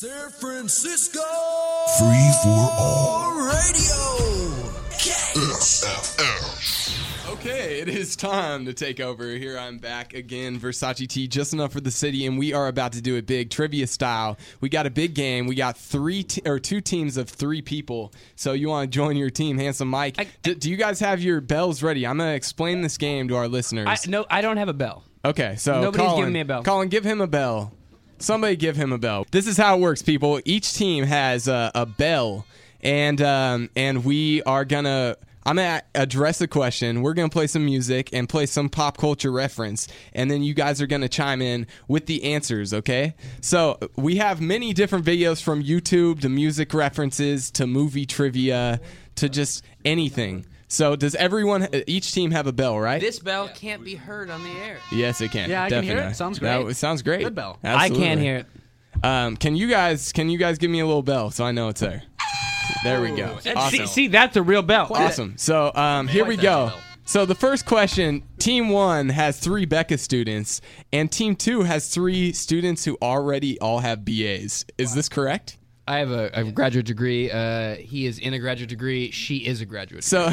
San Francisco Free for all radio. KSFM. Okay, it is time to take over. Here I'm back again, Versace T, just enough for the city, and we are about to do it big, trivia style. We got a big game. We got two teams of three people. So you want to join your team, Handsome Mike? Do you guys have your bells ready? I'm gonna explain this game to our listeners. No, I don't have a bell. Okay, so Nobody's Colin, giving me a bell. Colin, give him a bell. Somebody give him a bell. This is how it works, people. Each team has a bell, and we are gonna. I'm going to address a question. We're going to play some music and play some pop culture reference. And then you guys are going to chime in with the answers, okay? So we have many different videos from YouTube to music references to movie trivia to just anything. So does each team have a bell, right? This bell can't be heard on the air. Yes, it can. Yeah, I definitely. can hear it. Sounds great. It sounds great. Good bell. Absolutely. I can't hear it. Can you guys give me a little bell so I know it's there? There we go. Awesome. See, that's a real bell. Awesome. So here we go. So the first question, Team 1 has 3 Becca students, and Team 2 has 3 students who already all have BAs. Is this correct? I have a graduate degree. He is in a graduate degree. She is a graduate. So,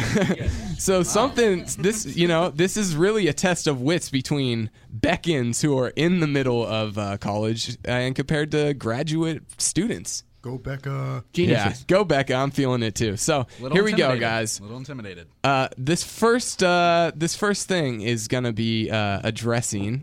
this is really a test of wits between Beckons who are in the middle of college and compared to graduate students. Go Becca. Geniuses. Yeah, go Becca. I'm feeling it too. So here we go, guys. A little intimidated. This first thing is gonna be addressing.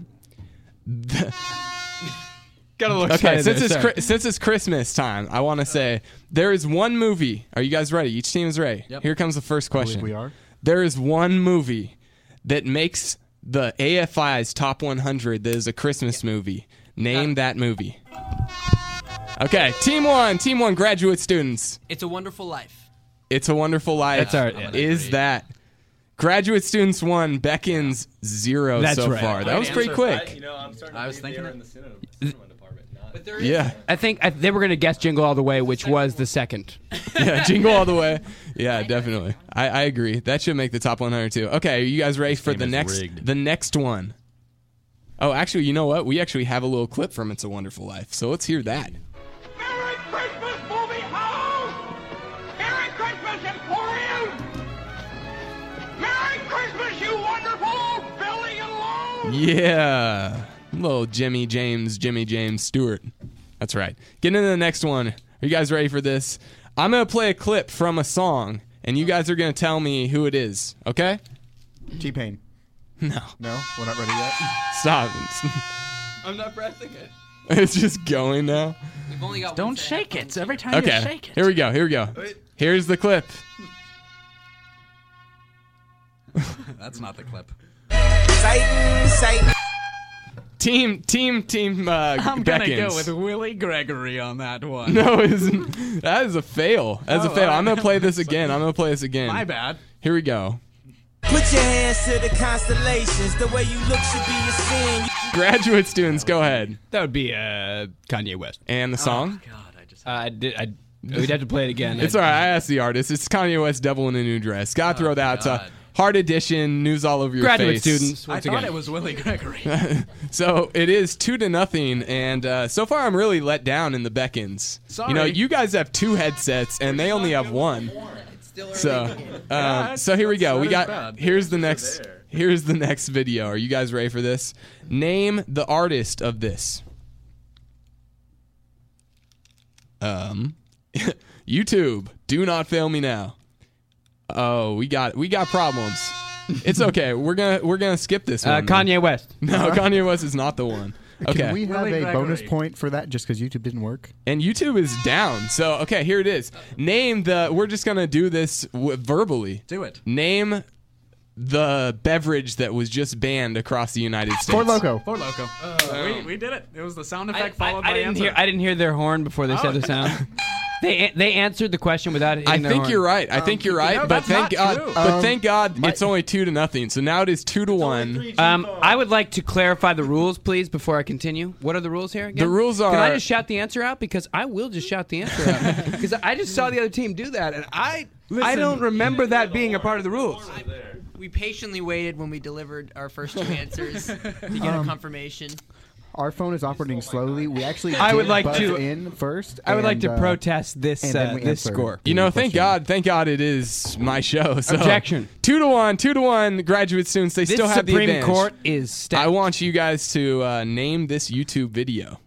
Gotta look Okay, since it's Christmas time, I want to say there is one movie. Are you guys ready? Each team is ready. Yep. Here comes the first question. We are. There is one movie that makes the AFI's top 100 that is a Christmas movie. Name that movie. Okay, Team 1, graduate students. It's a Wonderful Life. It's a Wonderful Life. That's our. Is that graduate students 1, Beckons 0 That's so right. far? That was pretty quick. I was thinking it. In the cinema department. But there is Yeah, I think they were going to guess Jingle All the Way, which was the second. yeah, Jingle All the Way. Yeah, definitely. I agree. That should make the top 100 too. Okay, are you guys ready for the next one? Oh, actually, you know what? We actually have a little clip from It's a Wonderful Life, so let's hear that. Merry Christmas, movie house! Merry Christmas, Emporium! Merry Christmas, you wonderful Billy and Lou! Yeah, little Jimmy James Stewart. That's right. Get into the next one. Are you guys ready for this? I'm going to play a clip from a song, and you guys are going to tell me who it is, okay? T-Pain. No. No, we're not ready yet. Stop. I'm not pressing it. It's just going now. We've only got Don't shake it. Every time Okay, you shake it. here we go. Here's the clip. That's not the clip. Team I'm gonna Beckons. go with Willie Gregory on that one. No, it isn't. That is a fail. That's a Oh, fail. all right. I'm going to play this again. My bad. Here we go. Put your hands to the constellations. The way you look should be a sin. Graduate students, go ahead. That would be Kanye West. And the song? God, We'd have to play it again. It's all right. I asked the artist. It's Kanye West, Devil in a New Dress. Gotta throw that out. God. Hard edition, news all over your Graduate face. students. I Once thought again. it was Willie Gregory. So it is 2-0, and so far I'm really let down in the Beckons. Sorry. You know, you guys have 2 headsets, and they only have 1. It's still early. So here we go. We not got bad. here's the next video. Are you guys ready for this? Name the artist of this. YouTube, do not fail me now. Oh, we got problems. It's okay. We're gonna skip this one. then. Kanye West. No, Kanye West is not the one. Okay. Can we have Willie a bonus Gregory. point for that just because YouTube didn't work? And YouTube is down. So, okay, here it is. We're just going to do this verbally. Do it. Name the beverage that was just banned across the United States. Ford Loco. Ford Loco. We did it. It was the sound effect followed I by didn't answer. hear. I didn't hear their horn before they said the sound. They answered the question without hitting I their think horn. you're right. I think you're right. no, but that's thank not God. true. But thank God, it's only 2-0. So now it is 2-1. I would like to clarify the rules, please, before I continue. What are the rules here again? The rules Can I are- just shout the answer out? Because I will just shout the answer out. Because I just saw the other team do that, and I don't remember that being a part of the rules. We patiently waited when we delivered our first 2 answers to get a confirmation. Our phone is operating slowly. We actually I would did like buzz to- in first. I would like to and, protest this and then we this answered score. the You know, thank question. God it is my show. So Objection. 2-1, graduate students. They This still have the Supreme advantage. Court is stacked. I want you guys to name this YouTube video.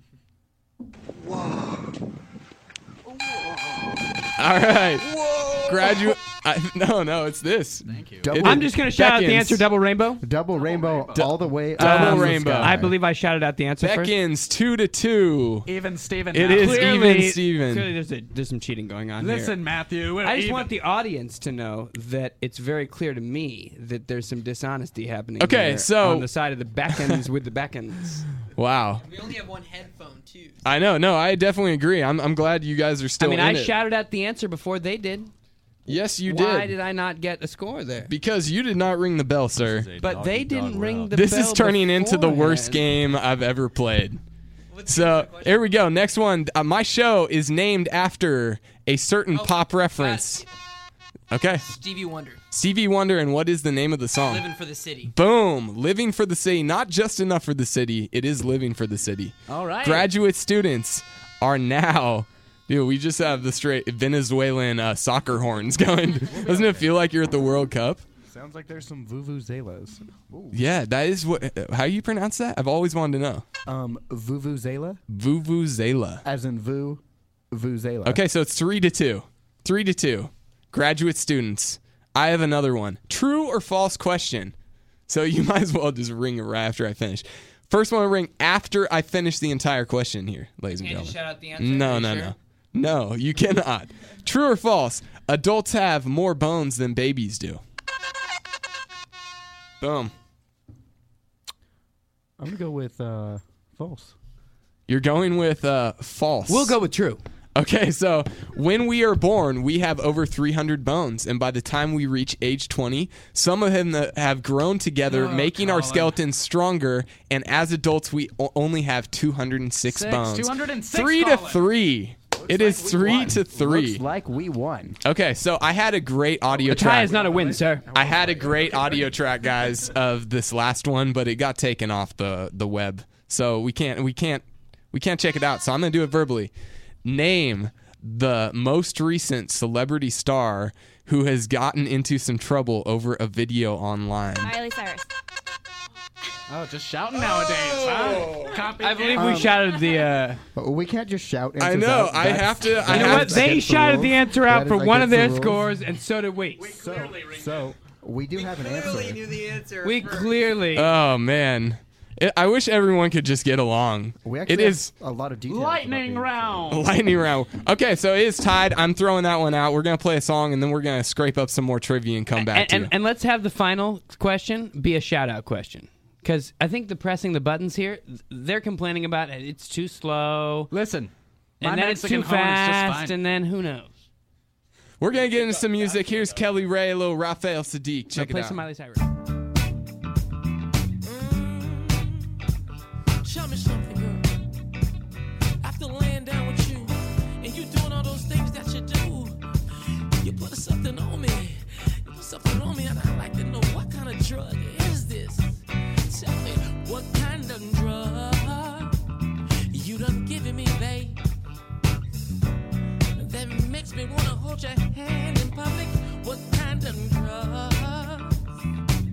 All right. Graduate. No, it's this. Thank you. Double, I'm just going to shout out the Beckins. answer, double rainbow. double rainbow all the way. Double up to the rainbow. sky. I believe I shouted out the answer first. Beckins 2-2. Even Steven. It now. is Clearly, even Steven. Clearly there's some cheating going on here. Listen, Matthew. I just even. want the audience to know that it's very clear to me that there's some dishonesty happening Okay, here so- on the side of the Beckons with the Beckons. Wow. We only have one headphone too. I know. No, I definitely agree. I'm glad you guys are I still mean, in I it. shouted out the answer before they did. Yes, you Why did I not get a score there? Because you did not ring the bell, sir. But they didn't ring the bell. This is turning into the worst beforehand. game I've ever played. What's So here we go. Next one. My show is named after a certain pop reference. Okay. Stevie Wonder, Stevie Wonder, and what is the name of the song? Living for the City. Boom. Living for the city. Not just enough for the city. It is living for the city. All right. Graduate students are now. Dude, we just have the straight Venezuelan soccer horns going. Doesn't it feel like you're at the World Cup? Sounds like there's some vuvuzelas. Ooh. Yeah, that is what. How you pronounce that? I've always wanted to know. Vuvuzela, Vuvuzela. as in vuvuzela. Okay, so it's 3-2. 3-2. Graduate students. I have another one. True or false question. So you might as well just ring it right after I finish. First one to ring after I finish the entire question here, ladies and Can't just gentlemen. shout out the answer. No, Are you no, sure? no. No, you cannot. True or false? Adults have more bones than babies do. Boom. I'm gonna go with false. You're going with false. We'll go with true. Okay, so when we are born, we have over 300 bones, and by the time we reach age 20, some of them have grown together, making our Colin. skeletons stronger, and as adults, we only have 206 bones. 206, 3-3. It is 3-3. Looks like we won. Okay, so I had a great audio A tie track. is not a win, sir. I had a great audio track, guys, of this last one, but it got taken off the web, so we can't check it out. So I'm gonna do it verbally. Name the most recent celebrity star who has gotten into some trouble over a video online. Miley Cyrus. Oh, just shouting nowadays, huh? Copy. I believe we shouted the. But we can't just shout. I answers know. out. I That's- have to. You know what? that's They against the shouted the rules. answer out That for is one of against their the rules. scores, and so did we. So we do have an Clearly answer. knew the answer. We clearly. Oh man, I wish everyone could just get along. We actually It is have a lot of details. Lightning about round. lightning round. Okay, so it is tied. I'm throwing that one out. We're gonna play a song, and then we're gonna scrape up some more trivia and come back to you. And let's have the final question be a shout out question. Because I think the pressing the buttons here, they're complaining about it. It's too slow. Listen, my And then it's Mexican too home is just fast, fine. and then who knows? We're gonna get into some music. Here's Kelly Ray, a little Raphael Sadiq. So Check play it out. some Miley Cyrus. Tell me something, girl. After laying down with you, and you doing all those things that you do, you put something on me. You put something on me, and I'd like to know what kind of drug is this? Tell me, what kind of drug you done giving me, babe? That makes me wanna hold your hand in public. What kind of drug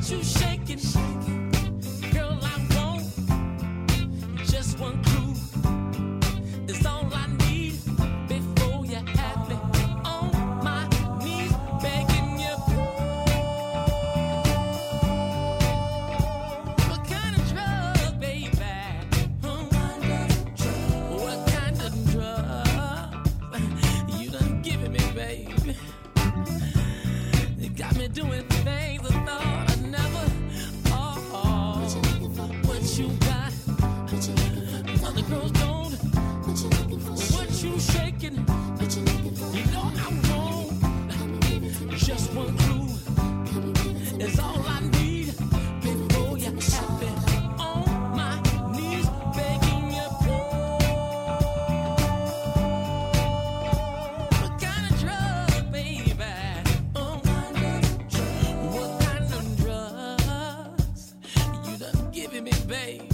what you shaking? Girl, I want just one clue. It's all I need before you have me on my knees, begging you. What kind of drug, baby? What kind of drug you done giving me, baby? It got me doing things I thought I'd never. Oh, what you got? Other girls don't. What you shaking? You know I want just one clue. It's all I need before you have me on my knees, begging you. What kind of drug, baby? What kind of drugs you done giving me, baby?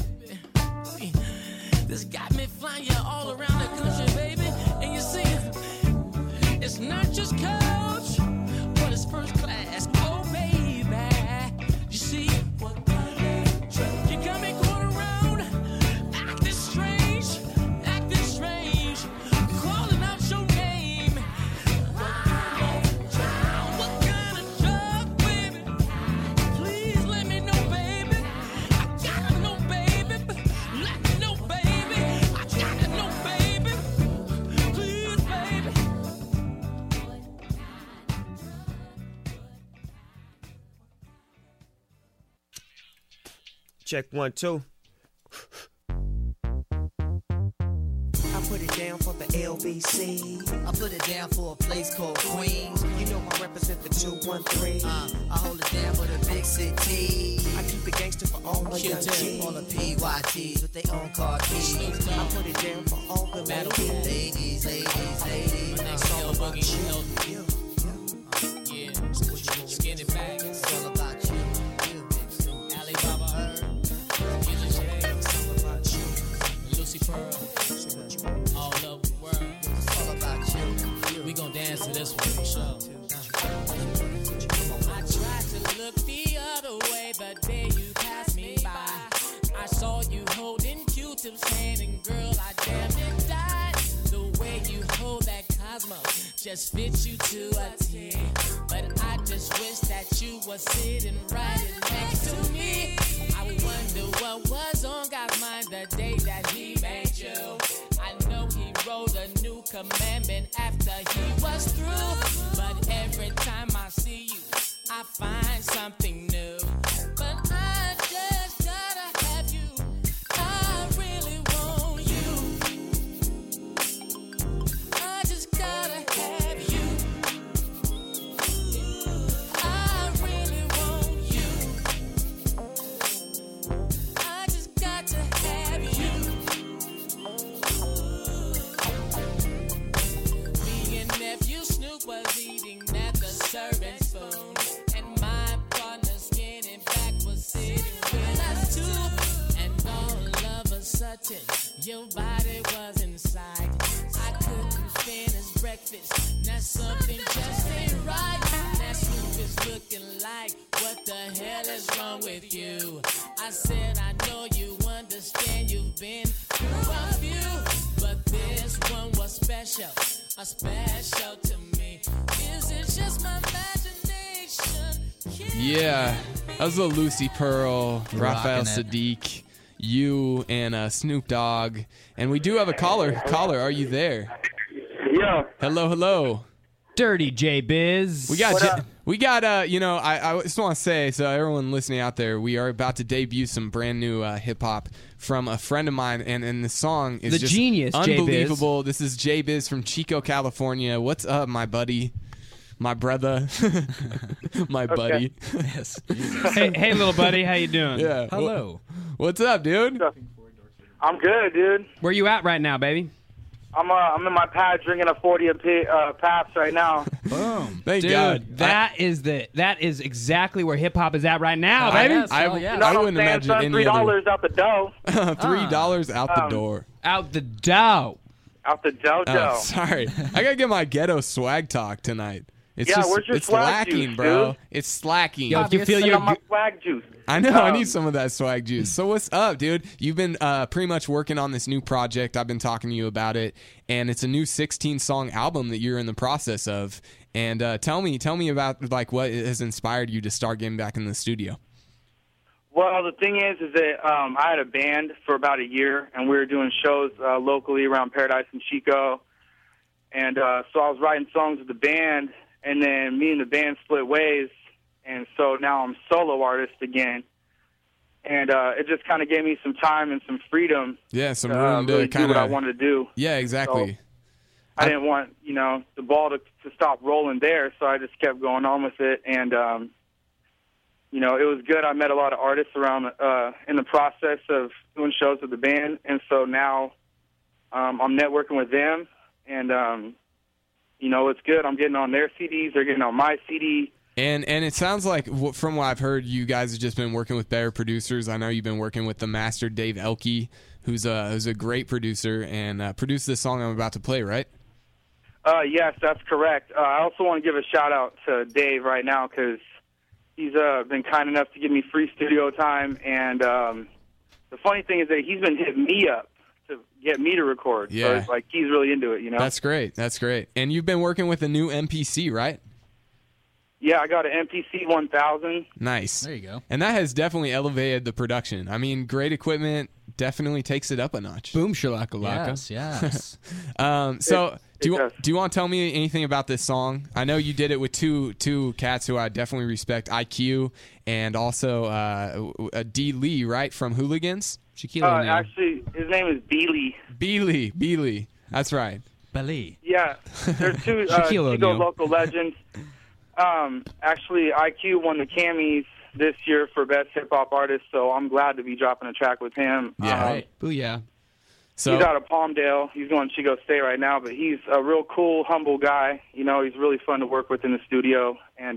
This got me flying you all around the country, baby. And you see, it's not just coach, but it's first class. Oh, baby, you see, what kind of drug? You got me going around, acting strange, calling out your name. What kind of drug, baby? Please let me know, baby. I gotta know, baby. Let me know, baby. I gotta know, baby. Please, baby. Check 1, 2. I put it down for the LBC. I put it down for a place called Queens. You know I represent the 213. I hold it down for the big city. I keep it gangster for all my young All the G's. PYTs with their own car keys. I put it down for all the ladies. Ladies. It's all about you. Skinny bag, It's all about you. Alibaba, Lucy Pearl, all over the world. It's all about you. We gon' dance to this one for sure. I tried to look the other way the day you passed me by. I saw you holding Q-Tip's hand, and girl, I damn near died. The way you hold that Cosmo just fits you to a T. But I just wish that you were sitting right next to me. I wonder what was on God's mind the day that he made you. I know he wrote a new commandment after he was through. But every time I see you, I find something new. But I just gotta have you. I really want you. I just gotta have you. I really want you. I just got to have you. Me and nephew Snoop was eating at the serving spoon, and my partner Skinny Back was sitting with us too. And all of a sudden, your body was inside. I couldn't finish breakfast. Now something just ain't right. Now Snoop is looking like, what the hell is wrong with you? I said, I know you understand you've been through a few, but this one was special, special to me. Is it just my imagination? Yeah, that was a Lucy Pearl, Raphael Rockin' it. Sadiq, you, and Snoop Dogg. And we do have a caller. Caller, are you there? Yeah. Hello, hello. Dirty J Biz. We got I just want to say, so everyone listening out there, we are about to debut some brand new hip hop from a friend of mine, and the song is The just genius, J-Biz. unbelievable. This is J Biz from Chico, California. What's up, my buddy? My brother, my buddy. Yes. hey, little buddy, how you doing? Yeah. Hello. What's up, dude? I'm good, dude. Where you at right now, baby? I'm in my pad drinking a 40 Pabst right now. Boom. Thank Dude, God. that is exactly where hip hop is at right now, I, baby. I, Hell yeah. You know I what wouldn't I'm saying, imagine son? any other. $3 out the dough. $3 out the door. Out the dough. Out the dough. Oh, sorry. I gotta get my ghetto swag talk tonight. It's Yeah, just, where's your it's swag lacking, juice, bro. dude? It's slacking. Yo, if you feel I your got my swag juice. I know. I need some of that swag juice. So what's up, dude? You've been pretty much working on this new project. I've been talking to you about it, and it's a new 16-song album that you're in the process of. And tell me about like what has inspired you to start getting back in the studio. Well, the thing is that I had a band for about a year, and we were doing shows locally around Paradise and Chico. And so I was writing songs with the band, and then me and the band split ways. And so now I'm solo artist again. And it just kind of gave me some time and some freedom. Yeah, some room really to kind do what I of. wanted to do. Yeah, exactly. So I didn't want, the ball to stop rolling there, so I just kept going on with it. And, it was good. I met a lot of artists around in the process of doing shows with the band. And so now I'm networking with them. And, it's good. I'm getting on their CDs. They're getting on my CD. And it sounds like, from what I've heard, you guys have just been working with better producers. I know you've been working with the master Dave Elke, who's a great producer, and produced this song I'm about to play, right? Yes, that's correct. I also want to give a shout-out to Dave right now because he's been kind enough to give me free studio time. And the funny thing is that he's been hitting me up to get me to record. Yeah. So it's like he's really into it, That's great. That's great. And you've been working with a new MPC, right? Yeah, I got an MPC 1000. Nice. There you go. And that has definitely elevated the production. I mean, great equipment definitely takes it up a notch. Boom shakalaka. Yes. So do you does. want to tell me anything about this song? I know you did it with two cats who I definitely respect, IQ and also D. Lee, right, from Hooligans? Shaquille O'Neal. Actually, his name is Beely. Beely. That's right. Belly. Yeah, they're two Shaquille Chico O'Neal. local legends. Actually, IQ won the Cammys this year for Best Hip Hop Artist, so I'm glad to be dropping a track with him. Yeah. Right. Booyah. So He's out of Palmdale. He's going to Chico State right now, but he's a real cool, humble guy. He's really fun to work with in the studio.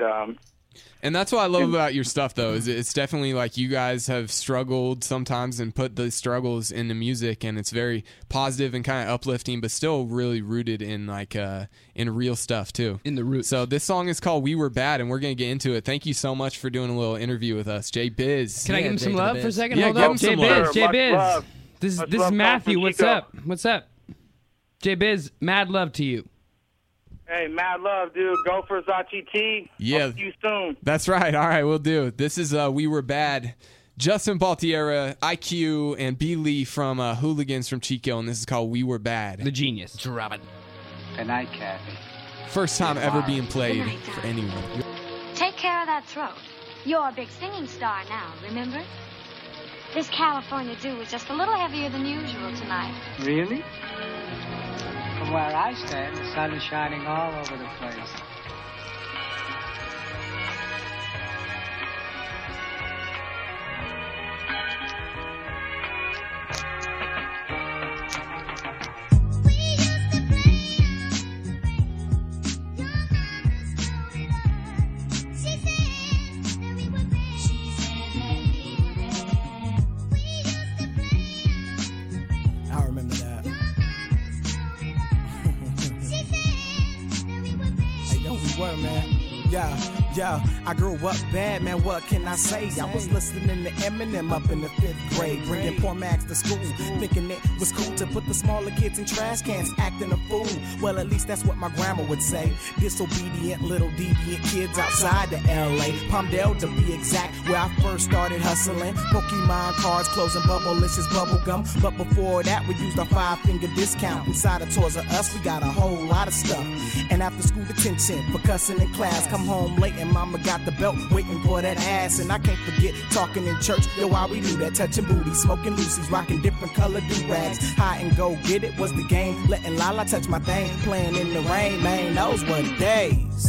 And that's what I love about your stuff, though, is it's definitely like you guys have struggled sometimes and put the struggles into music, and it's very positive and kind of uplifting, but still really rooted in in real stuff too. In the roots. So this song is called "We Were Bad," and we're gonna get into it. Thank you so much for doing a little interview with us, Jay Biz. Can I give him some Jay to the love for a biz. second? Yeah, Hold give up. him Jay some Biz. love. Jay Much Biz. love. This Much is love Matthew. from What's Chico. up? What's up? Jay Biz, mad love to you. Hey, mad love, dude. Go for Zachi T. Yeah. I'll see you soon. That's right. All right, we'll do. This is "We Were Bad." Justin Baltierra, IQ, and B. Lee from Hooligans from Chico, and this is called "We Were Bad." The genius. Drop it. Good night, Kathy. First time ever being played for anyone. Take care of that throat. You're a big singing star now, remember? This California dew is just a little heavier than usual tonight. Really? From where I stand, the sun is shining all over the place. I remember that. Hey, yo, we were, man. Yeah, I grew up bad, man, what can I say? I was listening to Eminem up in the 5th grade, bringing poor Max to school, thinking it was cool to put the smaller kids in trash cans, acting a fool. Well, at least that's what my grandma would say. Disobedient little deviant kids outside the LA, Palmdale to be exact, where I first started hustling. Pokemon cards, closing Bubblicious bubble gum. But before that, we used our 5-finger discount. Inside of Toys R Us, we got a whole lot of stuff. And after school detention for cussing in class, come home late and mama got the belt waiting for that ass. And I can't forget talking in church, yo, why we do that, touching booty, smoking Lucy's, rocking different colored do-rags. High and go get it was the game, letting Lala touch my thing, playing in the rain, man, those were the days.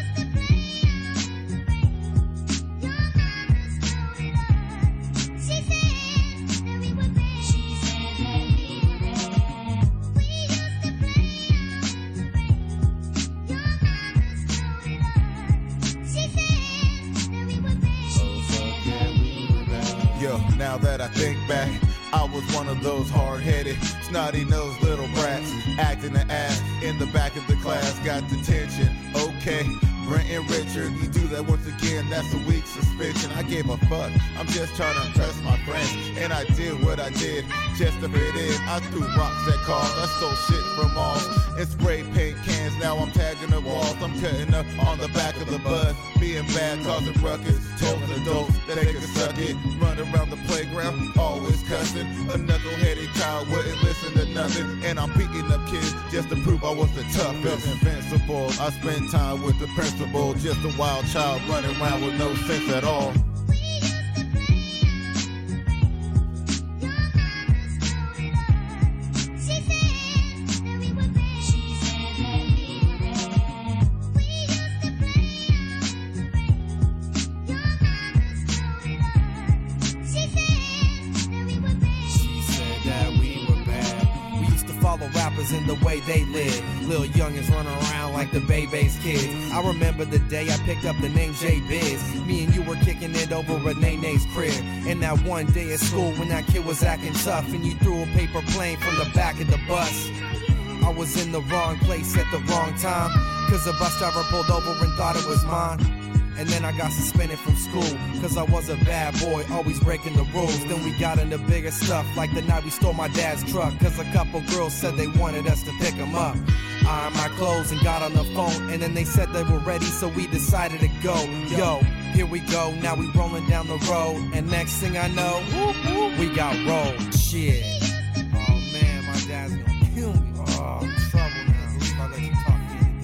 Yo, now that I think back, I was one of those hard-headed, snotty-nosed little brats, acting an ass in the back of the class, got detention, okay, Brent and Richard, you do that once again, that's a weak suspicion. I gave a fuck, I'm just trying to impress my friends. And I did what I did, just to fit in. I threw rocks at cars, I stole shit from malls. And spray paint cans, now I'm tagging the walls. I'm cutting up on the back of the bus. Being bad, causing ruckus. Told adults that they could suck it. Run around the playground, always cussing. A knuckleheaded child wouldn't listen to nothing. And I'm beating up kids just to prove I was the toughest. Invincible, I spent time with the principal. Just a wild child running around with no sense at all. Rappers in the way they live. Lil youngins running around like the Bebe's kids. I remember the day I picked up the name J-Biz. Me and you were kicking it over at Nene's crib. And that one day at school when that kid was acting tough and you threw a paper plane from the back of the bus. I was in the wrong place at the wrong time, cause a bus driver pulled over and thought it was mine. And then I got suspended from school, cause I was a bad boy, always breaking the rules. Then we got into bigger stuff, like the night we stole my dad's truck, cause a couple girls said they wanted us to pick them up. I ironed my clothes and got on the phone, and then they said they were ready, so we decided to go. Yo, here we go, now we rolling down the road, and next thing I know, we got rolled. Shit. Oh man, my dad's gonna kill me. Oh, I'm in trouble now. I believe I let you talk.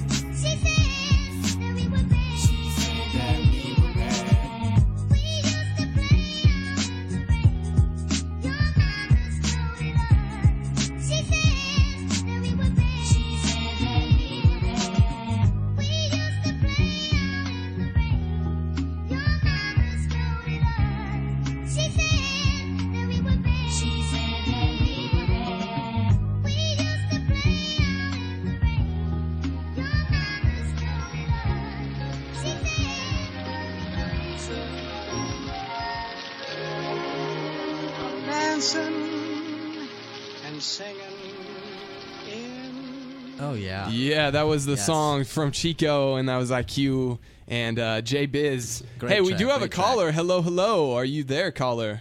Oh yeah. Yeah, that was the Yes. song from Chico, and that was IQ and J-Biz. Great Hey, we track, do have a great track. caller. Hello, hello. Are you there, caller?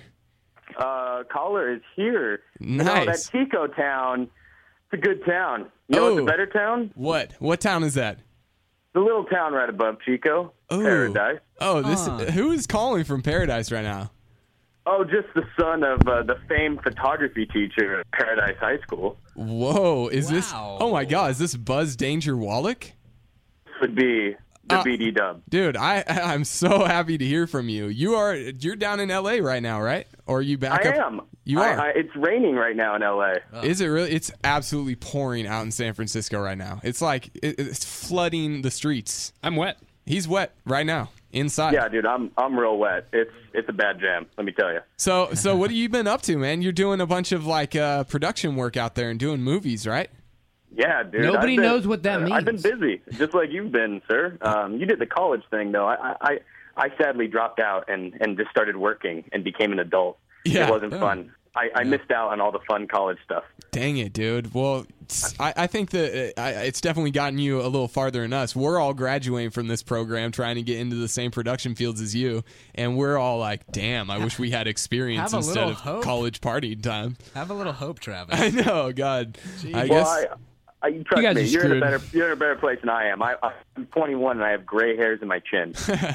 Caller is here. You know, Nice. that Chico town, it's a good town. You know what's a better town? What? What town is that? The little town right above Chico, Ooh. Paradise. Oh, who is calling from Paradise right now? Oh, just the son of the famed photography teacher at Paradise High School. Whoa, is this? Oh my God, is this Buzz Danger Wallach? This would be the BD Dub. Dude, I'm so happy to hear from you. You're down in LA right now, right? Or are you back I up? am. You are. It's raining right now in LA. Is it really? It's absolutely pouring out in San Francisco right now. It's like it's flooding the streets. I'm wet. He's wet right now inside. Yeah, dude, I'm real wet. It's a bad jam, let me tell you. So what have you been up to, man? You're doing a bunch of like production work out there and doing movies, right? Yeah, dude. Nobody knows what that means. I've been busy, just like you've been, sir. You did the college thing, though. I sadly dropped out and just started working and became an adult. Yeah. It wasn't fun. I missed out on all the fun college stuff. Dang it, dude. Well, I think that it's definitely gotten you a little farther than us. We're all graduating from this program trying to get into the same production fields as you, and we're all like, damn, I wish we had experience Have a instead little of hope. college party time. Have a little hope, Travis. I know, God. I Well, guess. trust guys me, are you're in a screwed. better place than I am. I'm 21 and I have gray hairs in my chin.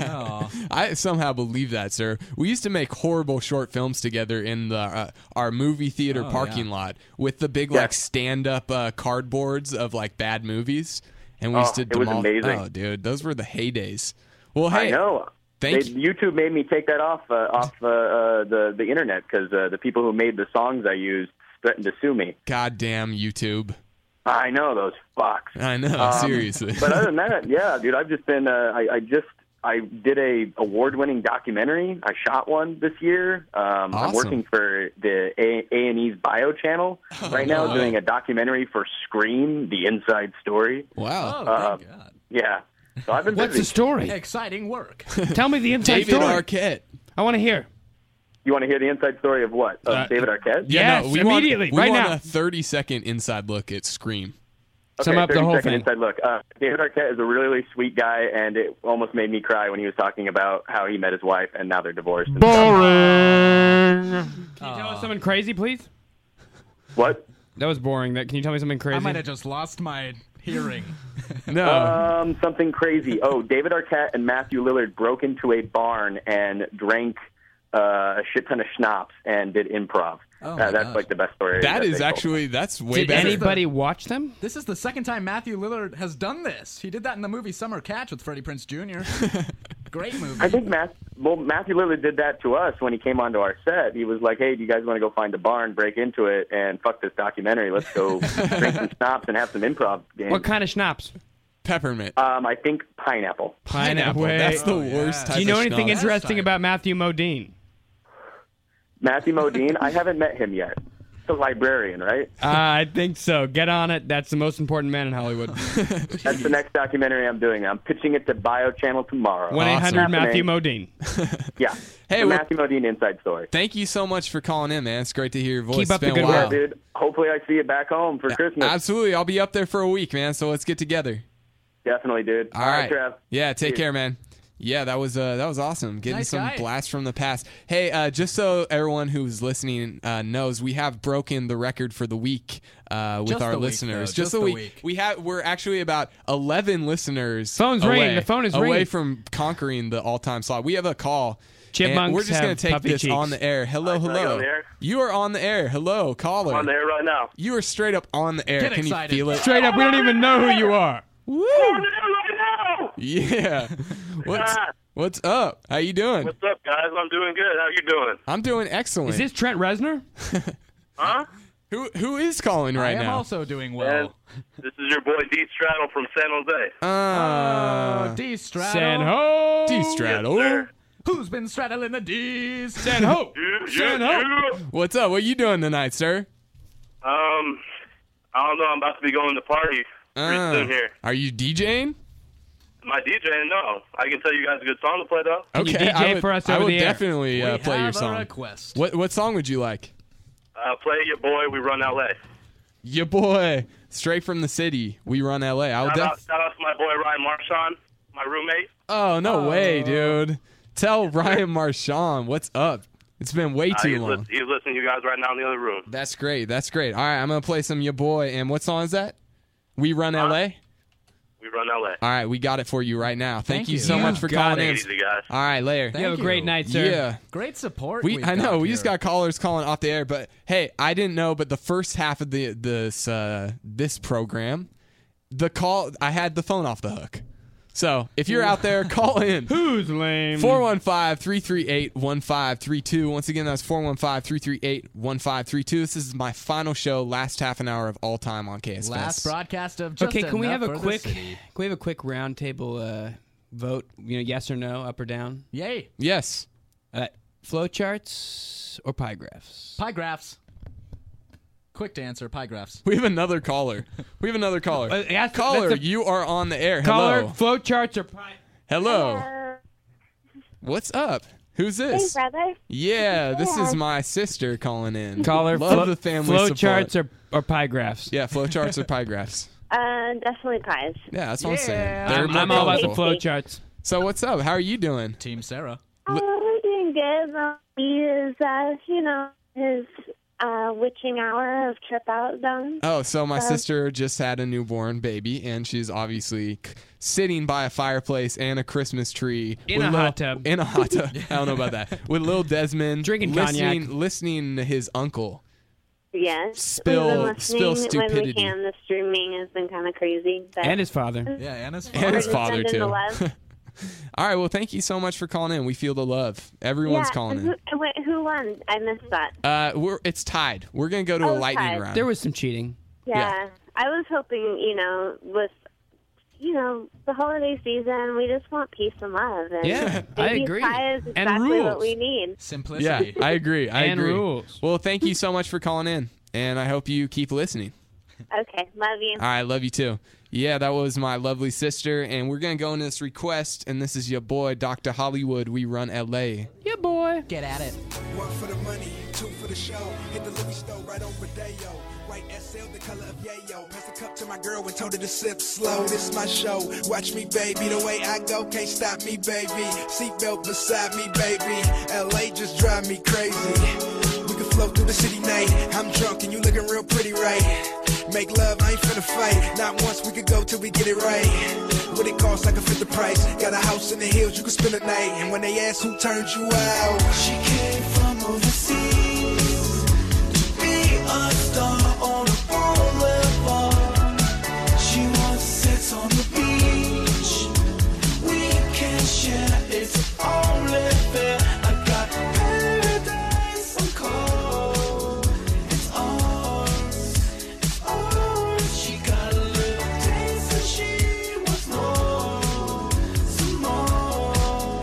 I somehow believe that, sir. We used to make horrible short films together in the our movie theater parking lot with the big like stand-up cardboards of like bad movies, and we used to it was demolish. amazing. Oh, dude, those were the heydays. Well, hey, I know. Thank you. YouTube made me take that off the internet because the people who made the songs I used threatened to sue me. Goddamn YouTube. I know those fucks. I know, seriously. But other than that, yeah, dude, I've just been. I did a award-winning documentary. I shot one this year. I'm Awesome. working for the A&E's Bio channel right now, wow. doing a documentary for Scream: The Inside Story. Wow. Oh, thank God. Yeah. So I've been What's busy. the story? Exciting work. Tell me the inside David story. Arquette. I want to hear. You want to hear the inside story of what? Of David Arquette? Yes, we immediately, want, right we now. want a 30-second inside look at Scream. Sum up the whole 30-second thing. inside look. David Arquette is a really, really sweet guy, and it almost made me cry when he was talking about how he met his wife and now they're divorced. and stuff. Can you tell us something crazy, please? What? That was boring. Can you tell me something crazy? I might have just lost my hearing. Something crazy. Oh, David Arquette and Matthew Lillard broke into a barn and drank a shit ton of schnapps and did improv. Oh my that's gosh. like the best story. That that is they told. actually, that's way Did better. anybody watch them? This is the second time Matthew Lillard has done this. He did that in the movie Summer Catch with Freddie Prinze Jr. Great movie. I think Matthew Lillard did that to us when he came onto our set. He was like, "Hey, do you guys want to go find a barn, break into it, and fuck this documentary? Let's go drink some schnapps and have some improv games." What kind of schnapps? Peppermint. I think pineapple. Pineapple. That's the worst type Do you know of anything schnapps. interesting about Matthew Modine? Matthew Modine? I haven't met him yet. He's a librarian, right? I think so. Get on it. That's the most important man in Hollywood. That's the next documentary I'm doing. I'm pitching it to Bio Channel tomorrow. 1-800 Matthew Modine. Yeah. Hey, The well- Matthew Modine inside story. Thank you so much for calling in, man. It's great to hear your voice. Keep up It's the been a good while. work. Yeah, dude. Hopefully I see you back home for Christmas. Absolutely. I'll be up there for a week, man. So let's get together. Definitely, dude. All right. Trev. Yeah, take Cheers. care, man. Yeah, that was awesome. Getting Nice some guy. blast from the past. Hey, just so everyone who's listening knows, we have broken the record for the week with Just our the week, listeners. though. Just the week. We're actually about 11 listeners. Phone's away, ringing. The phone is away ringing. from conquering the all-time slot. We have a call. Chipmunks and we're just have gonna take puffy this cheeks. on the air. Hello, Can I get hello. on the air? You are on the air. Hello, caller. I'm on the air right now. You are straight up on the air. Get Can excited. you feel it? Straight up, we don't even know who you are. Woo! I'm on the air right now. Yeah. What's up? How you doing? What's up, guys? I'm doing good. How you doing? I'm doing excellent. Is this Trent Reznor? Huh? Who is calling right I am now? also doing And well. this is your boy D Straddle from San Jose. D Straddle. San Ho. D Straddle. Yes, sir. Who's been straddling the D's? San Ho. San Ho. What's up? What you doing tonight, sir? I don't know. I'm about to be going to party pretty soon here. Are you DJing? My DJ, no. I can tell you guys a good song to play though. Can you Okay, DJ I would, for us I over would the air? definitely We play your have a song. request. What song would you like? Play your boy. We run LA. Your boy, straight from the city. We run LA. I would Shout out to my boy Ryan Marchand, my roommate. Oh no way, dude! Tell Ryan Marchand what's up. It's been way too long. He's listening to you guys right now in the other room. That's great. That's great. All right, I'm gonna play some Your Boy. And what song is that? We Run LA. We run LA. All right, we got it for you right now. Thank you you. so You much for got calling Take in. it easy, guys. All right, later. You have a great night, sir. Yeah. Great support. I know we just here. got callers calling off the air, but hey, I didn't know. But the first half of this program, I had the phone off the hook. So if you're out there, call in. Who's lame? 415-338-1532. Once again, that's 415-338-1532. This is my final show, last half an hour of all time on KSFS. Last broadcast of just Okay, can we have Enough a for the quick? City. Can we have a quick roundtable vote? Yes or no, up or down? Yay. Yes. Flowcharts or pie graphs? Pie graphs. Quick to answer, pie graphs. We have another caller. Caller, you are on the air. Caller, Hello. flowcharts or pie? Hello. What's up? Who's this? Hey, brother. Yeah, this is my sister calling in. Caller, love the family flowcharts support. or pie graphs? Yeah, flowcharts or pie graphs. Definitely pies. Yeah, that's what I'm saying. Yeah. They're more I'm all about the colorful. flowcharts. So what's up? How are you doing? Team Sarah. We're doing good. He is, his witching hour of trip out zone. Oh, so my sister just had a newborn baby, and she's obviously sitting by a fireplace and a Christmas tree. In a hot tub. In a hot tub. I don't know about that. With little Desmond. Drinking cognac. Listening to his uncle. Yes. Spill We've been listening stupidity. when we can. The streaming has been kind of crazy. But And his father. Yeah, and his And his we're father, sending the too. love. All right, well, thank you so much for calling in. We feel the love. Everyone's yeah. calling in. Who won? I missed that. It's tied. We're going to go to a lightning tied. round. There was some cheating. Yeah. I was hoping, with, the holiday season, we just want peace and love. And Yeah, I maybe agree. pie is And exactly rules. what we need. Simplicity. Yeah, I agree. And rules. Well, thank you so much for calling in, and I hope you keep listening. Okay. Love you. All right, love you too. Yeah, that was my lovely sister, and we're going to go into this request, and this is your boy, Dr. Hollywood. We run LA. Yeah, boy. Get at it. Work for the money, two for the show. Hit the Louis store right on Rodeo. White SL, the color of yayo. Pass the cup to my girl and told her to sip slow. This my show. Watch me, baby. The way I go can't stop me, baby. Seatbelt beside me, baby. LA just drive me crazy. We can flow through the city night. I'm drunk and you looking real pretty, right? Make love, I ain't finna fight. Not once, we could go till we get it right. What it costs, I can fit the price. Got a house in the hills, you can spend a night. And when they ask who turned you out, she came from overseas to be a star on a boulevard. She wants sex on the beach. We can share, it's only fair. I got paradise on call. It's ours, it's ours. She got a little taste and she wants more, some more.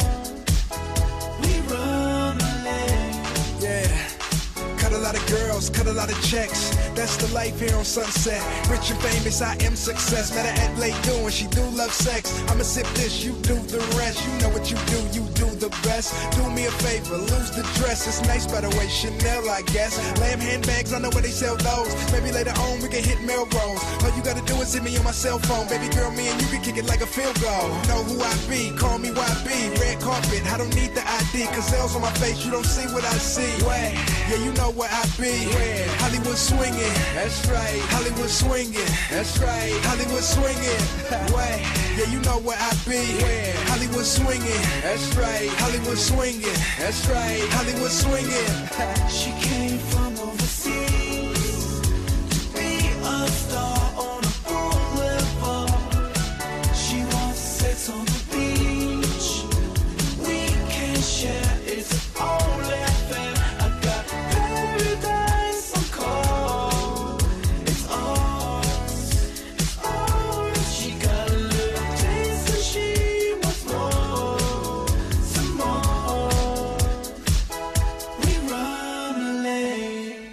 We run a lane. Yeah, cut a lot of girls, cut a lot of checks. That's the life here on Sunset. Rich and famous, I am success. Met her at Lake doing, she do love sex. I'ma sip this, you do the rest. You know what you do the best. Do me a favor, lose the dress. It's nice by the way, Chanel, I guess. Lamb handbags, I know where they sell those. Maybe later on we can hit Melrose. All you gotta do is hit me on my cell phone. Baby girl, me and you can kick it like a field goal. Know who I be, call me YB. Red carpet, I don't need the ID. Cause L's on my face, you don't see what I see. Where? Yeah, you know where I be. Where? Hollywood swinging. That's right. Hollywood swinging. That's right. Hollywood swinging. Where? Yeah, you know where I be. Where? Hollywood swinging. That's right. Hollywood swinging. That's right. Hollywood swinging. She came from overseas to be a star on a boulevard. She wants sex on the beach. We can share, it's only fair. I got paradise on call. It's ours, it's ours. She got a little taste and she wants more, some more. We run a lane.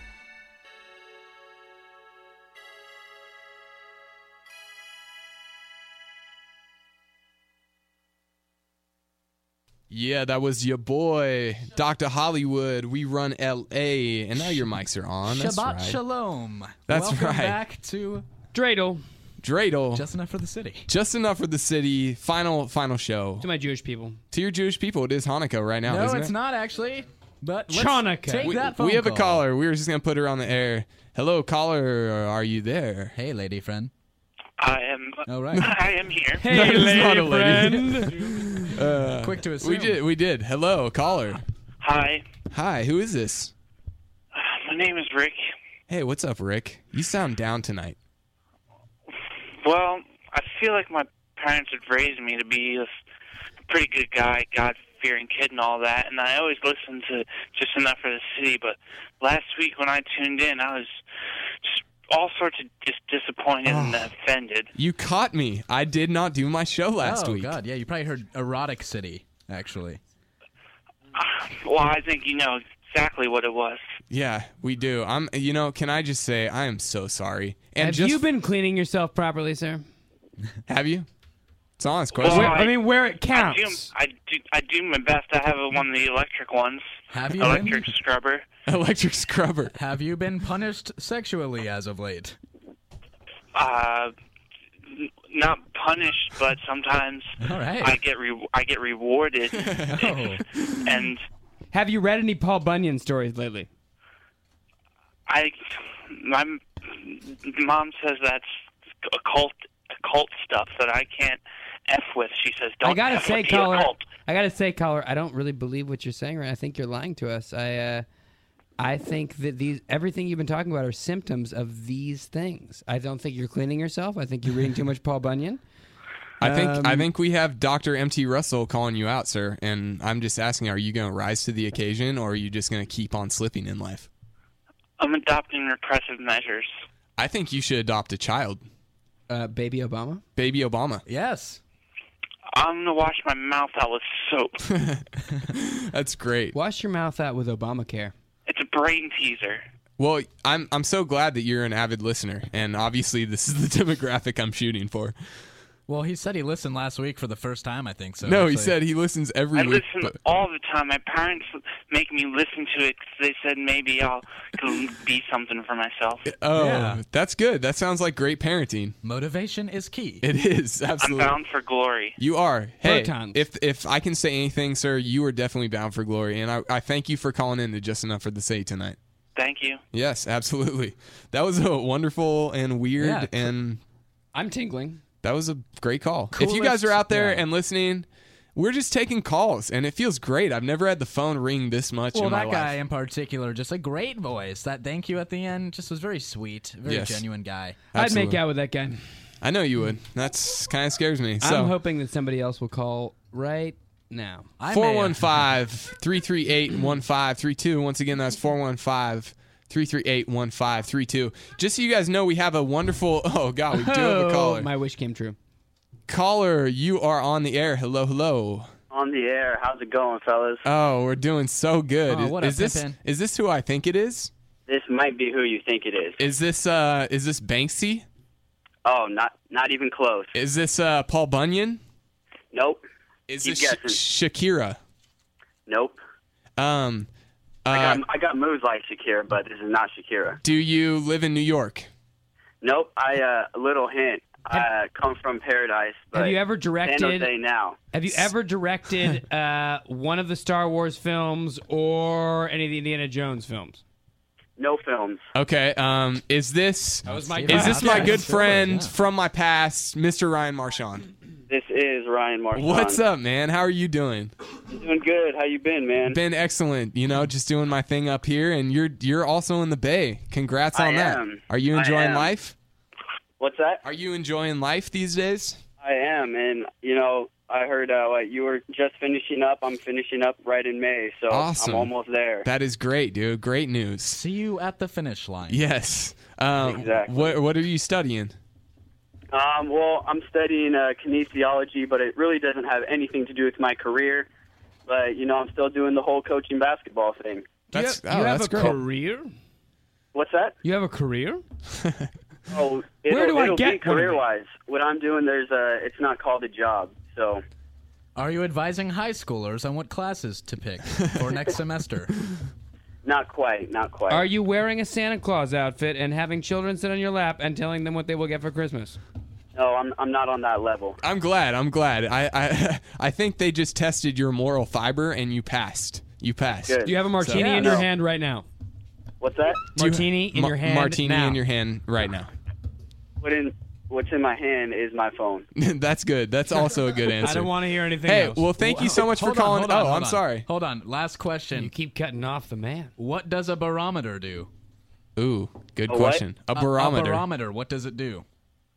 Yeah, that was your boy, Dr. Hollywood. We run LA. And now your mics are on. That's Shabbat right. Shalom. That's Welcome right. back to Dreidel. Just Enough for the City. Just Enough for the City. Final show. To my Jewish people. To your Jewish people. It is Hanukkah right now, No, isn't it's it? not actually. But let's Chanukah. take We, that phone we have call. a caller. We were just going to put her on the air. Hello, caller. Are you there? Hey, lady friend. I am. All right. I am here. Hey, That is lady not a lady. friend. Quick to assume. We did. Hello, caller. Hi. Hi, who is this? My name is Rick. Hey, what's up, Rick? You sound down tonight. Well, I feel like my parents had raised me to be a pretty good guy, God-fearing kid and all that, and I always listened to Just Enough for the City, but last week when I tuned in, I was just all sorts of just disappointed and offended. You caught me. I did not do my show last week. Oh, God. Yeah, you probably heard Erotic City, actually. Well, I think you know exactly what it was. Yeah, we do. Can I just say I am so sorry. And Have just you been cleaning yourself properly, sir? have you? It's an honest question. Well, where it counts. I do my best. I have one of the electric ones. Have you Electric scrubber. Electric scrubber. Have you been punished sexually as of late? Not punished, but sometimes All right. I get rewarded. Oh. And Have you read any Paul Bunyan stories lately? my mom says that's occult stuff that I can't F with. She says, "Don't I gotta F say, with the caller. occult." I don't really believe what you're saying. Right? I think you're lying to us. I think that everything you've been talking about are symptoms of these things. I don't think you're cleaning yourself. I think you're reading too much Paul Bunyan. I think we have Dr. M.T. Russell calling you out, sir. And I'm just asking, are you going to rise to the occasion, or are you just going to keep on slipping in life? I'm adopting repressive measures. I think you should adopt a child. Baby Obama? Baby Obama. Yes. I'm going to wash my mouth out with soap. That's great. Wash your mouth out with Obamacare. It's a brain teaser. Well, I'm so glad that you're an avid listener, and obviously this is the demographic I'm shooting for. Well, he said he listened last week for the first time, I think. So No, he actually- said he listens every I week. listen all the time. My parents make me listen to it because they said maybe I'll be something for myself. Oh, Yeah. that's good. That sounds like great parenting. Motivation is key. It is, absolutely. I'm bound for glory. You are. Hey, Protons. if I can say anything, sir, you are definitely bound for glory. And I thank you for calling in to Just Enough for the Say tonight. Thank you. Yes, absolutely. That was a wonderful and weird Yeah. and I'm tingling. that was a great call. If you guys are out there and listening, we're just taking calls, and it feels great. I've never had the phone ring this much Well, in my that guy life. in particular, just a great voice. That thank you at the end just was very sweet. Very Yes. genuine guy. I'd make out with that guy. I know you would. That's kind of scares me. So I'm hoping that somebody else will call right now. 415-338-1532. Once again, that's 415-338-1532. Just so you guys know, we have a wonderful... Oh, God, we do have a caller. My wish came true. Caller, you are on the air. Hello, hello. On the air. How's it going, fellas? Oh, we're doing so good. Oh, what is up, this Pimpin'? is this who I think it is? This might be who you think it is. Is this Banksy? Oh, not even close. Is this Paul Bunyan? Nope. Is Keep this guessing. Shakira? Nope. I got moves like Shakira, but this is not Shakira. Do you live in New York? Nope. A little hint. I come from Paradise. But Have you ever directed? San Jose now. Have you ever directed one of the Star Wars films or any of the Indiana Jones films? No films. Okay. Is this my good friend from my past, Mr. Ryan Marchand? This is Ryan Marchand. What's up, man? How are you doing? Doing good. How you been, man? Been excellent. You know, just doing my thing up here, and you're also in the Bay. Congrats on that. am. Are you I enjoying am. life? What's that? Are you enjoying life these days? I am, and I heard you were just finishing up. I'm finishing up right in May, so Awesome. I'm almost there. That is great, dude. Great news. See you at the finish line. Yes. Exactly. What are you studying? Well, I'm studying kinesiology, but it really doesn't have anything to do with my career. But I'm still doing the whole coaching basketball thing. You have a career? What's that? You have a career? Oh, Where do I it'll get be one of career-wise? What I'm doing, it's not called a job, so. Are you advising high schoolers on what classes to pick for next semester? Not quite. Are you wearing a Santa Claus outfit and having children sit on your lap and telling them what they will get for Christmas? No, I'm not on that level. I'm glad. I think they just tested your moral fiber and you passed. Do you have a martini in your hand right now? What's that? Martini in your hand Martini now. in your hand right now. What's in my hand is my phone. That's good. That's also a good answer. I don't want to hear anything Hey, else. well, thank you so much for calling. Hold on. I'm sorry. Hold on. Last question. You keep cutting off the man. What does a barometer do? Ooh, good A what? question. A barometer. A barometer. What does it do?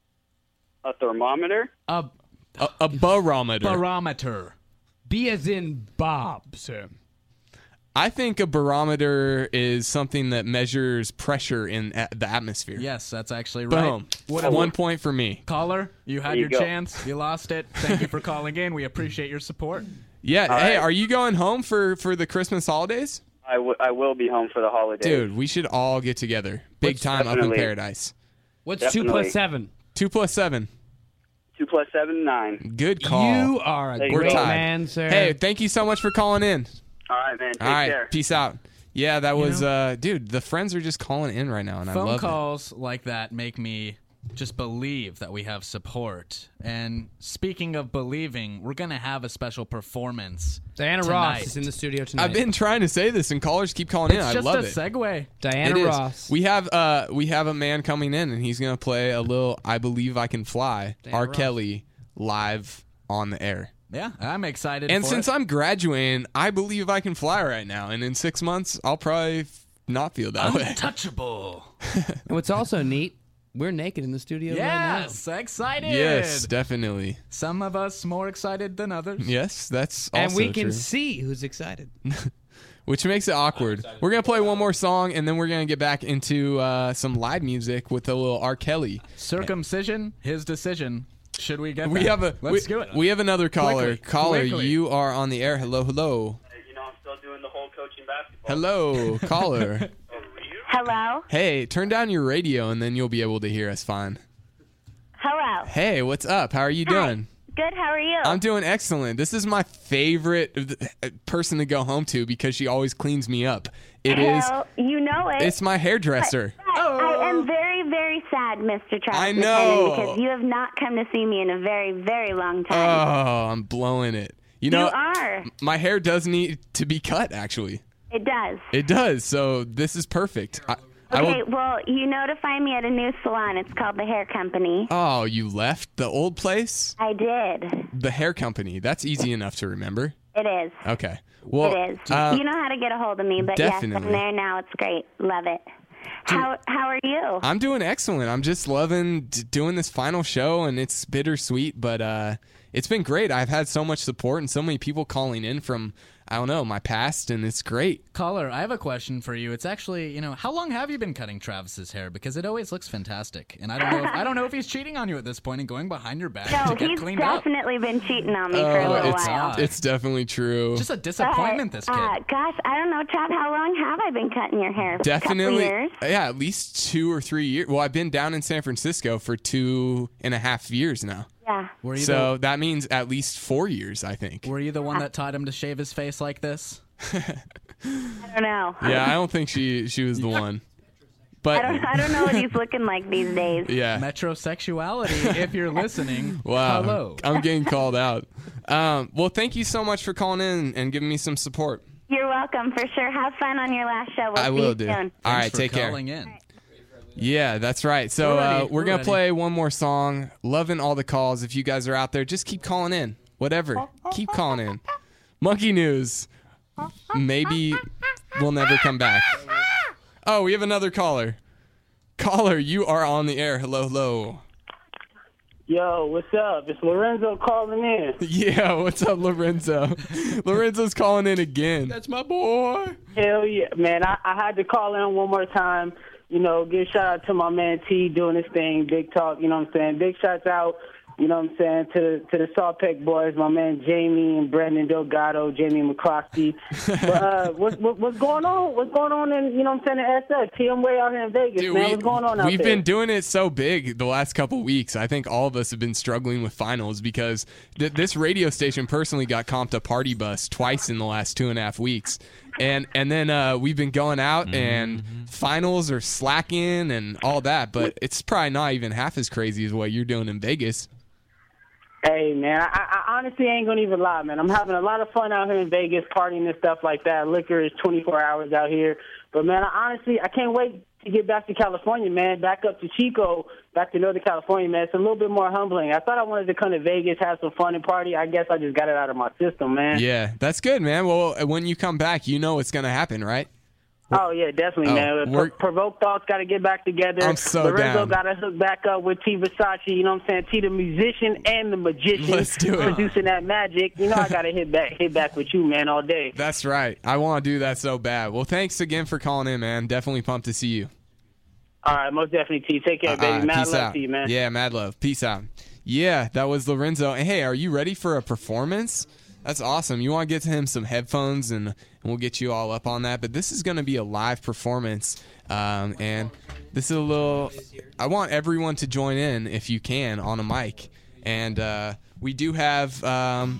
A thermometer? A barometer. Barometer. B as in Bob, sir. I think a barometer is something that measures pressure in the atmosphere. Yes, that's actually right. Boom. 1 point for me. Caller, you had There you your go. chance. You lost it. Thank you for calling in. We appreciate your support. Yeah. All Hey, right. are you going home for the Christmas holidays? I will be home for the holidays. Dude, we should all get together. Big time up in Definitely. paradise. What's Definitely. 2 plus 7? 2 plus 7. 2 plus 7, 9. Good call. You are a There you We're great go. tied. man, sir. Hey, thank you so much for calling in. All right, man. Take All right, care. peace out. Yeah, that was dude, the friends are just calling in right now and I Phone love it. calls like that make me just believe that we have support. And speaking of believing, we're going to have a special performance Diana tonight. Ross is in the studio tonight. I've been trying to say this and callers keep calling in. It's I just love a it. segue. Diana It is. Ross. We have a man coming in and he's gonna play a little I Believe I Can Fly, Diana R. Ross. Kelly live on the air. Yeah, I'm excited And for since it. I'm graduating, I believe I can fly right now. And in 6 months, I'll probably not feel that way. Untouchable. And what's also neat, we're naked in the studio right now. Yes, excited. Yes, definitely. Some of us more excited than others. Yes, that's also And we can true. see who's excited. Which makes it awkward. We're going to play one more song, and then we're going to get back into some live music with a little R. Kelly. Circumcision, his decision. Should we get We that? have a Let's do it. we have another caller. Quickly, Caller, quickly. you are on the air. Hello, hello. I'm still doing the whole coaching basketball. Hello, caller. Hello? Hey, turn down your radio, and then you'll be able to hear us fine. Hello. Hey, what's up? How are you doing? Good. How are you? I'm doing excellent. This is my favorite person to go home to because she always cleans me up. You know it. It's my hairdresser. I am very, very sad, Mr. Travis I know. McKinnon, because you have not come to see me in a very, very long time. Oh, I'm blowing it. You know, are. My hair does need to be cut, actually. It does. It does. So this is perfect. Okay, well, you know to find me at a new salon. It's called The Hair Company. Oh, you left the old place? I did. The Hair Company. That's easy enough to remember. It is. Okay. Well, it is. You know how to get a hold of me, but yes, definitely. I'm there now. It's great. Love it. How are you? I'm doing excellent. I'm just loving doing this final show, and it's bittersweet, but it's been great. I've had so much support and so many people calling in from, I don't know, my past, and it's great. Caller, I have a question for you. It's actually, how long have you been cutting Travis's hair? Because it always looks fantastic, and I don't know if he's cheating on you at this point and going behind your back No, to get he's cleaned up. definitely been cheating on me for a little while. It's definitely true. Just a disappointment, this kid. Gosh, I don't know, Trav. How long have I been cutting your hair? Definitely. A couple years? Yeah, at least 2 or 3 years. Well, I've been down in San Francisco for 2.5 years now. Yeah. So that means at least 4 years, I think. Were you the one that taught him to shave his face like this? I don't know. Yeah, I don't think she was the one. But I don't know what he's looking like these days. Yeah. Metrosexuality, if you're listening. Wow. Hello. I'm getting called out. Well, thank you so much for calling in and giving me some support. You're welcome, for sure. Have fun on your last show. We'll I see will you do. soon. All right, take care. In. Yeah, that's right. So we're going to ready. play one more song. Loving all the calls. If you guys are out there, just keep calling in. Whatever. Keep calling in. Monkey News. Maybe we'll never come back. Oh, we have another caller. Caller, you are on the air. Hello, hello. Yo, what's up? It's Lorenzo calling in. Yeah, what's up, Lorenzo? Lorenzo's calling in again. That's my boy. Hell yeah, man. I had to call in one more time. Give a shout out to my man T doing his thing, Big Talk, you know what I'm saying? Big shouts out, you know what I'm saying, to the Sawpeck boys, my man Jamie and Brandon Delgado, Jamie McCloskey. But what's going on? What's going on in, you know what I'm saying, in SF? TM way out here in Vegas, Dude, man. What's going on out there? We've been doing it so big the last couple weeks. I think all of us have been struggling with finals because this radio station personally got comped a party bus twice in the last 2.5 weeks. And then we've been going out and finals are slacking and all that, but it's probably not even half as crazy as what you're doing in Vegas. Hey, man, I honestly ain't going to even lie, man. I'm having a lot of fun out here in Vegas, partying and stuff like that. Liquor is 24 hours out here. But, man, I can't wait to get back to California, man, back up to Chico, back to Northern California, man. It's a little bit more humbling. I thought I wanted to come to Vegas, have some fun and party. I guess I just got it out of my system, man. Yeah, that's good, man. Well, when you come back, you know what's going to happen, right? Oh, yeah, definitely, man. Provoked Thoughts got to get back together. I'm so Lorenzo down. got to hook back up with T. Versace, you know what I'm saying? T, the musician and the magician. Let's do it. Producing that magic. You know I got to hit back with you, man, all day. That's right. I want to do that so bad. Well, thanks again for calling in, man. Definitely pumped to see you. All right, most definitely, T. Take care, baby. Mad peace love out. to you, man. Yeah, mad love. Peace out. Yeah, that was Lorenzo. And hey, are you ready for a performance? That's awesome. You want to get to him some headphones, and we'll get you all up on that. But this is going to be a live performance, and this is a little. I want everyone to join in if you can on a mic, and we do have a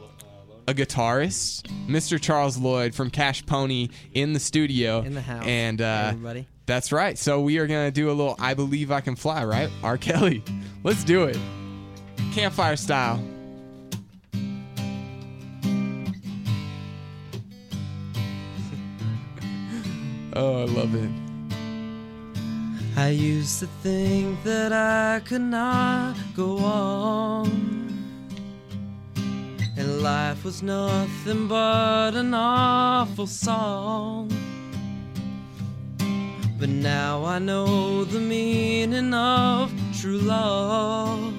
guitarist, Mr. Charles Lloyd from Cash Pony, in the studio, in the house, and everybody. That's right. So we are going to do a little I Believe I Can Fly, right? R. Kelly. Let's do it. Campfire style. Oh, I love it. I used to think that I could not go on, and life was nothing but an awful song. But now I know the meaning of true love.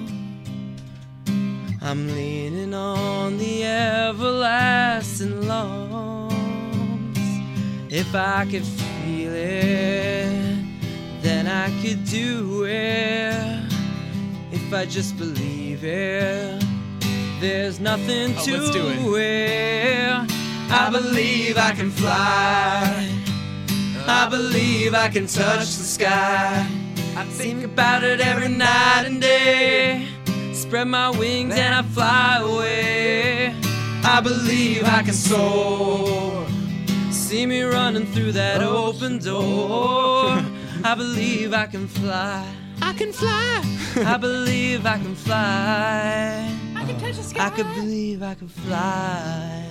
I'm leaning on the everlasting lungs. If I could feel it, then I could do it. If I just believe it, there's nothing to let's do it. I believe I can fly. I believe I can touch the sky. I think about it every night and day. Spread my wings and I fly away. I believe I can soar. See me running through that open door. I believe I can fly. I can fly. I believe I can fly. I can touch the sky. I could believe I can fly.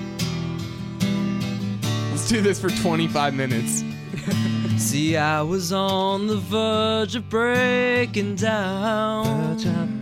Let's do this for 25 minutes. See, I was on the verge of breaking down.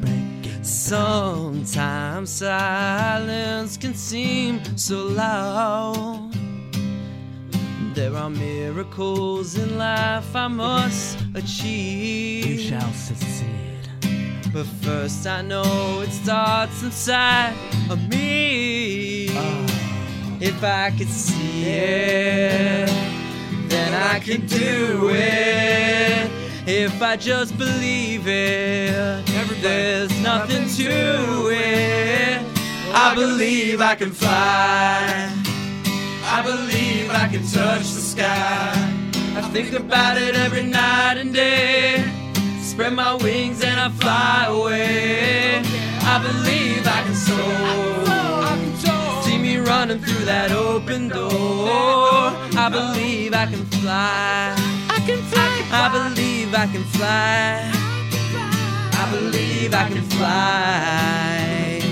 Sometimes silence can seem so loud. There are miracles in life I must achieve. You shall succeed. But first I know it starts inside of me. If I could see it, then I can do it. If I just believe it, there's nothing to it. I believe I can fly. I believe I can touch the sky. I think about it every night and day. Spread my wings and I fly away. I believe I can soar. See me running through that open door. I believe I can fly. I can fly. I believe I can fly. I believe I can fly.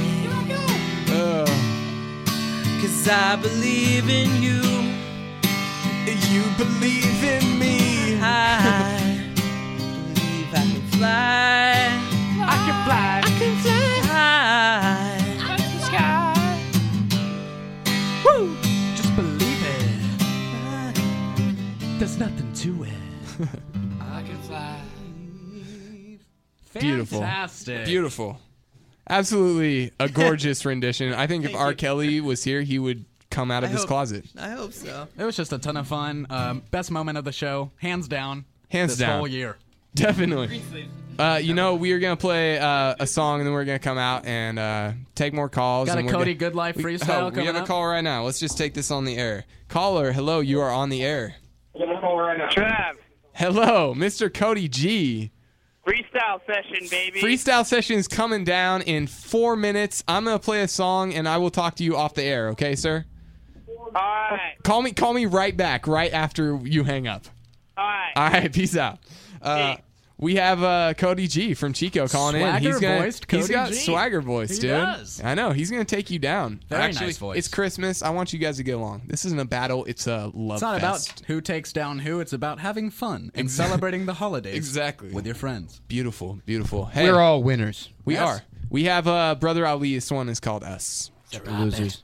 'Cause I believe in you. You believe in me. I believe I can fly. I can fly. I can fly high. Touch the sky. Woo! Just believe it. There's nothing to it. I can fly. Beautiful. Fantastic. Beautiful. Absolutely a gorgeous rendition. I think if R. Kelly was here, he would come out of his closet. I hope so. It was just a ton of fun. Best moment of the show, hands down. Hands this down. whole year. Definitely. You know, we are going to play a song, and then we're going to come out and take more calls. Got a and we're Cody gonna- Goodlife we- freestyle We coming have a up? call right now. Let's just take this on the air. Caller, hello, you are on the air. Trav, Hello, Mr. Cody G. freestyle session, baby. Freestyle session is coming down in 4 minutes. I'm going to play a song, and I will talk to you off the air, okay, sir? All right. Call me right back, right after you hang up. All right. All right, peace out. We have Cody G from Chico calling in. Swagger-voiced He's Cody got G. swagger voice, He dude. does. I know. He's going to take you down. Very Actually, nice voice. It's Christmas. I want you guys to get along. This isn't a battle. It's a love It's not fest. about who takes down who. It's about having fun and celebrating the holidays. Exactly. With your friends. Beautiful, beautiful. Hey, We're all winners. We Yes. are. We have Brother Ali. This one is called Us. Losers.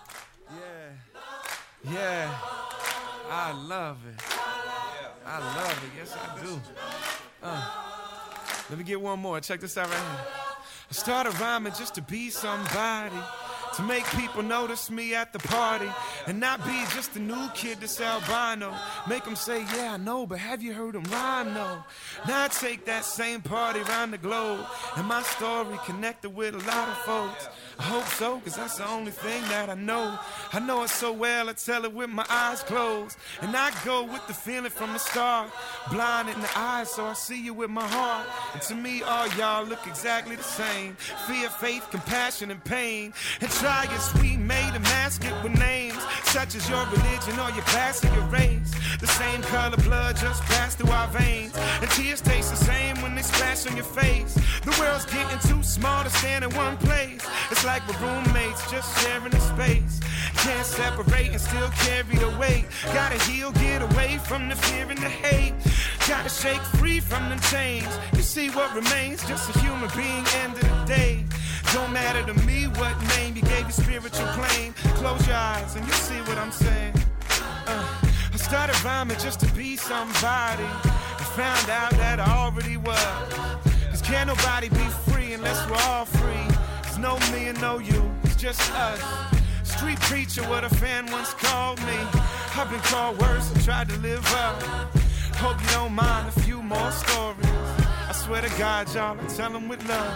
Yeah, I love it. I love it. Yes, I do. Let me get one more. Check this out right here. I started rhyming just to be somebody, to make people notice me at the party, and not be just a new kid that's albino. Make them say, yeah, I know, but have you heard him rhyme? No. Now I take that same party around the globe, and my story connected with a lot of folks. I hope so, cause that's the only thing that I know. I know it so well, I tell it with my eyes closed. And I go with the feeling from the start. Blind in the eyes, so I see you with my heart. And to me, all y'all look exactly the same. Fear, faith, compassion, and pain. And try as we made a mask it with names such as your religion or your class or your race. The same color blood just passed through our veins. And tears taste the same when they splash on your face. The world's getting too small to stand in one place. It's like we're roommates just sharing a space. Can't separate and still carry the weight. Gotta heal, get away from the fear and the hate. Gotta shake free from them chains. You see what remains, just a human being, end of the day. Don't matter to me what name you gave your spiritual plane. Close your eyes and you'll see what I'm saying. I started rhyming just to be somebody, and found out that I already was. Cause can't nobody be free unless we're all free. There's no me and no you, it's just us. Street preacher, what a fan once called me. I've been called worse and tried to live up. Hope you don't mind a few more stories. I swear to God, y'all, I tell them with love.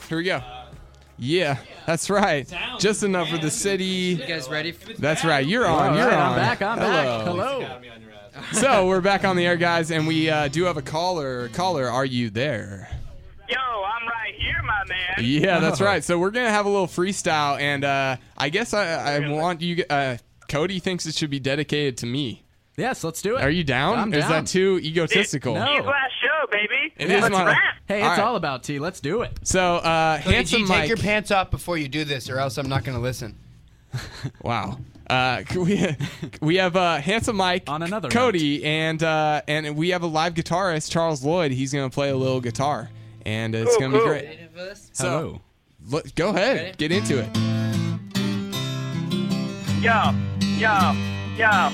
Here we go. Yeah, that's right. Just enough for the city. You guys ready? That's right. You're on. You're on. I'm back. Hello. So we're back on the air, guys, and we do have a caller. Caller, are you there? Yo, I'm right here, my man. Yeah, that's right. So we're gonna have a little freestyle, and I guess I want you. Cody thinks it should be dedicated to me. Yes, let's do it. Are you down? I'm Is down. that too egotistical? T's last show, baby. It is Let's my- rap. Hey, All it's right. all about T. Let's do it. So, Cody handsome G, Mike. take your pants off before you do this, or else I'm not going to listen. Wow. We have handsome Mike on another Cody, and we have a live guitarist, Charles Lloyd. He's gonna play a little guitar, and it's gonna be great. So, go ahead, get into it. Yo, yo, yo.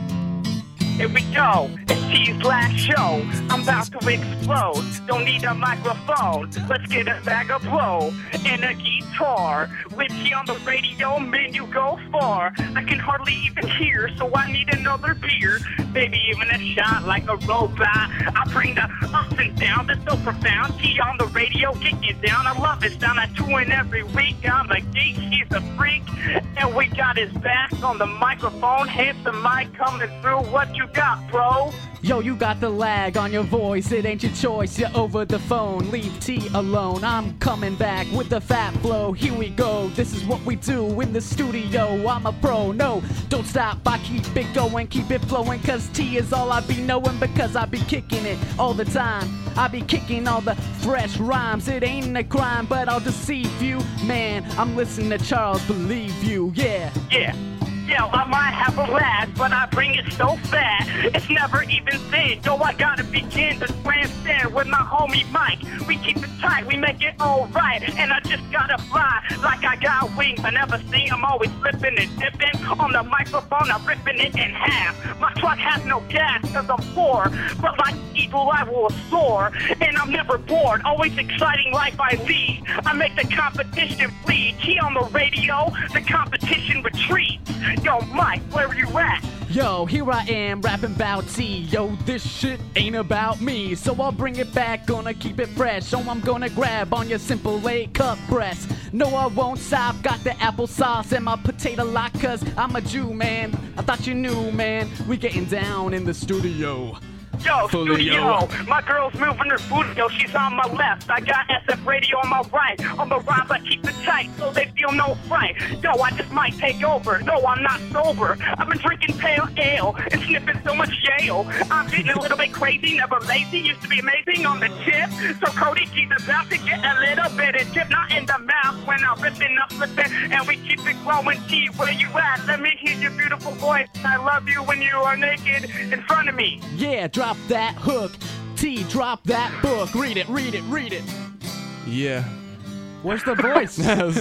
Here we go. It's T's last show. I'm about to explode. Don't need a microphone. Let's get a bag of blow and a guitar. With T on the radio, man, you go far. I can hardly even hear, so I need another beer. Maybe even a shot like a robot. I bring the ups and downs. It's so profound. T on the radio, getting it down. I love his sound. I tune every week. I'm a geek. He's a freak. And we got his back on the microphone. Handsome Mike coming through. What you got, bro? Yo, you got the lag on your voice, it ain't your choice, you're over the phone, leave T alone, I'm coming back with the fat flow, here we go, this is what we do in the studio, I'm a pro, no, don't stop, I keep it going, keep it flowing, cause T is all I be knowing, because I be kicking it all the time, I be kicking all the fresh rhymes, it ain't a crime, but I'll deceive you, man, I'm listening to Charles, believe you, yeah. Yeah. Yo, I might have a last, but I bring it so fat, it's never even said. Yo, I gotta begin to transcend with my homie Mike. We keep it tight, we make it alright, and I just gotta fly like I got wings. I never see, I'm always flipping and dipping on the microphone, I'm ripping it in half. My truck has no gas cause I'm poor, but like eagle I will soar, and I'm never bored, always exciting life I lead. I make the competition bleed. T on the radio, the competition retreats. Yo, Mike, where are you at? Yo, here I am rapping about T. Yo, this shit ain't about me. So I'll bring it back, gonna keep it fresh. So I'm gonna grab on your simple A-cup breast. No, I won't stop, got the applesauce and my potato lock, cause I'm a Jew, man. I thought you knew, man. We getting down in the studio. Yo, Fully, studio, my girl's moving her booty, yo, she's on my left. I got SF radio on my right. On the rhymes, I keep it tight, so they feel no fright. Yo, I just might take over. No, I'm not sober. I've been drinking pale ale and sniffing so much Yale. I'm getting a little bit crazy, never lazy. Used to be amazing on the tip. So Cody G's about to get a little bit of tip, not in the mouth when I'm ripping up, flipping, and we keep it growing. T, where you at? Let me hear your beautiful voice. I love you when you are naked in front of me. Yeah, drop that hook. T, drop that book. Read it, read it, read it. Yeah. Where's the voice?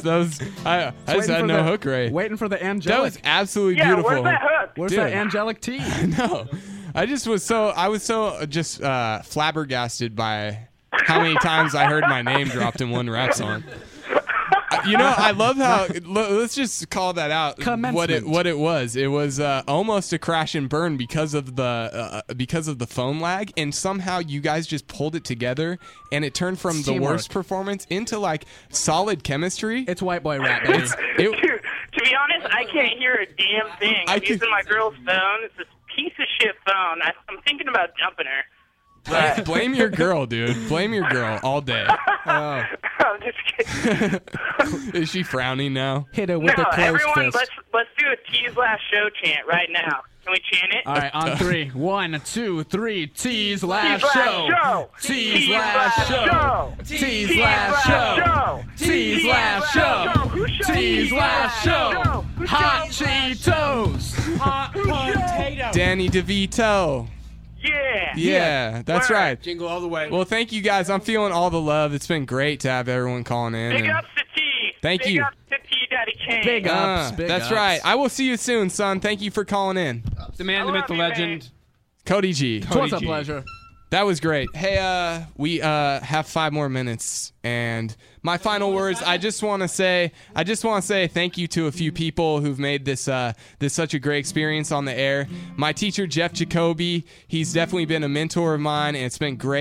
I just had no hook right. Waiting for the angelic. That was absolutely beautiful. Where's Dude. that angelic T? No, I was so just flabbergasted by how many times I heard my name dropped in one rap song. You know, I love how. Let's just call that out. What it was. It was almost a crash and burn because of the phone lag, and somehow you guys just pulled it together, and it turned from the Teamwork. worst performance into like solid chemistry. It's white boy rap, baby. Dude, to be honest, I can't hear a damn thing. I'm using my girl's phone. It's this piece of shit phone. I'm thinking about dumping her. Blame your girl, dude. Blame your girl all day. I'm just kidding. Is she frowning now? Hit her No, everyone, let's do a T's last show chant right now. Can we chant it? All right, on three. 1, 2, 3. T's last T's show. last show. T's last show. T's last show. T's last show. T's last show. Hot Cheetos. Hot potato. Danny DeVito. Yeah. Yeah, that's right. Jingle all the way. Well, thank you guys. I'm feeling all the love. It's been great to have everyone calling in. Big and- ups to T. Thank Big you. ups to T Daddy Kane. Big ups. Big That's ups. right. I will see you soon, son. Thank you for calling in. The man, the myth, the legend. Cody G. It was a pleasure. That was great. Hey, we have 5 more minutes, and my final words. I just want to say thank you to a few people who've made this such a great experience on the air. My teacher Jeff Jacoby, he's definitely been a mentor of mine, and it's been great.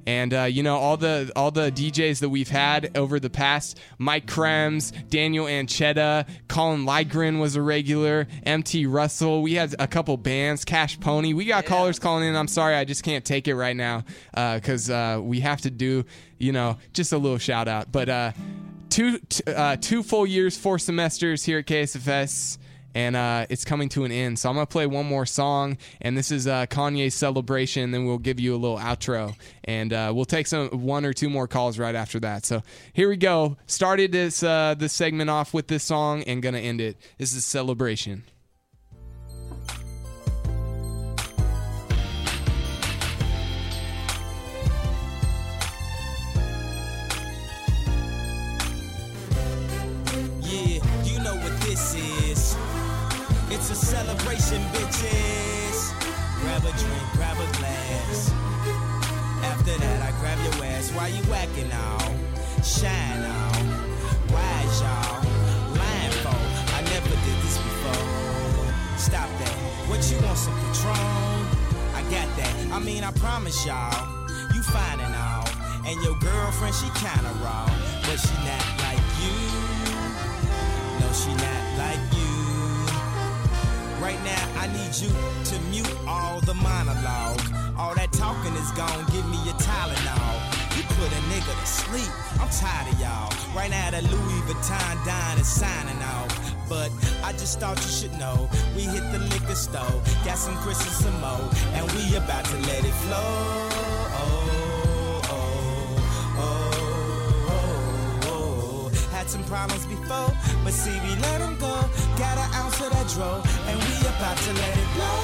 And all the DJs that we've had over the past, Mike Krems, Daniel Anchetta, Colin Lygren was a regular, MT Russell. We had a couple bands, Cash Pony. We got callers calling in. I'm sorry, I just can't take it right now because we have to do just a little shout out. But 2 full years, 4 semesters here at KSFS. And it's coming to an end. So I'm going to play one more song. And this is Kanye's Celebration. Then we'll give you a little outro. And we'll take 1 or 2 more calls right after that. So here we go. Started this segment off with this song and going to end it. This is Celebration. Yeah, you know what this is. It's a celebration, bitches. Grab a drink, grab a glass. After that, I grab your ass. Why you whacking all? Shine all. Why is y'all lying for? I never did this before. Stop that. What you want, some Patron? I got that. I mean, I promise y'all, you fine and all. And your girlfriend, she kinda raw, but she not like you. No, she not like you. Right now, I need you to mute all the monologue. All that talking is gone, give me your Tylenol. You put a nigga to sleep, I'm tired of y'all. Right now, the Louis Vuitton dine is signing off. But I just thought you should know, we hit the liquor store, got some Chris and some Mo, and we about to let it flow. Had some problems before, but see, we let them go. Got an ounce of that dro, and we about to let it blow.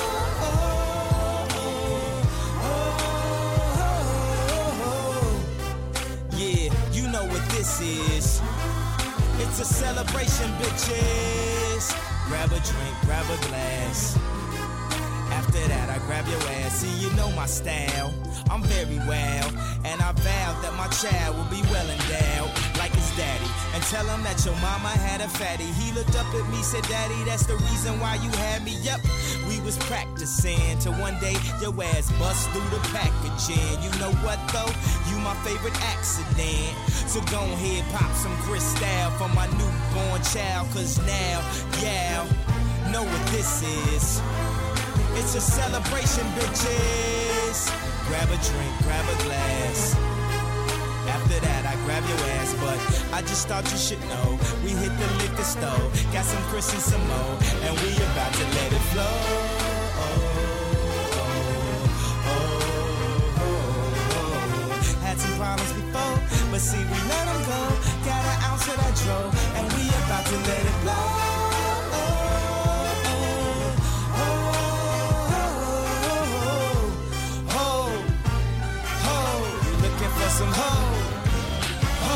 Yeah, you know what this is. It's a celebration, bitches. Grab a drink, grab a glass. After that, I grab your ass. See, you know my style. I'm very well, and I vowed that my child will be well endowed, like his daddy. And tell him that your mama had a fatty. He looked up at me, said, Daddy, that's the reason why you had me. Yup, we was practicing till one day your ass bust through the packaging. You know what though? You my favorite accident. So go ahead, pop some Cristal for my newborn child. Cause now, yeah, know what this is. It's a celebration, bitches. Grab a drink, grab a glass. After that, I grab your ass, but I just thought you should know. We hit the liquor store, got some Chris and some Mo, and we about to let it flow. Had some problems before, but see, we let them go. Got an ounce of that dro, and we about to let it blow. Some ho, ho.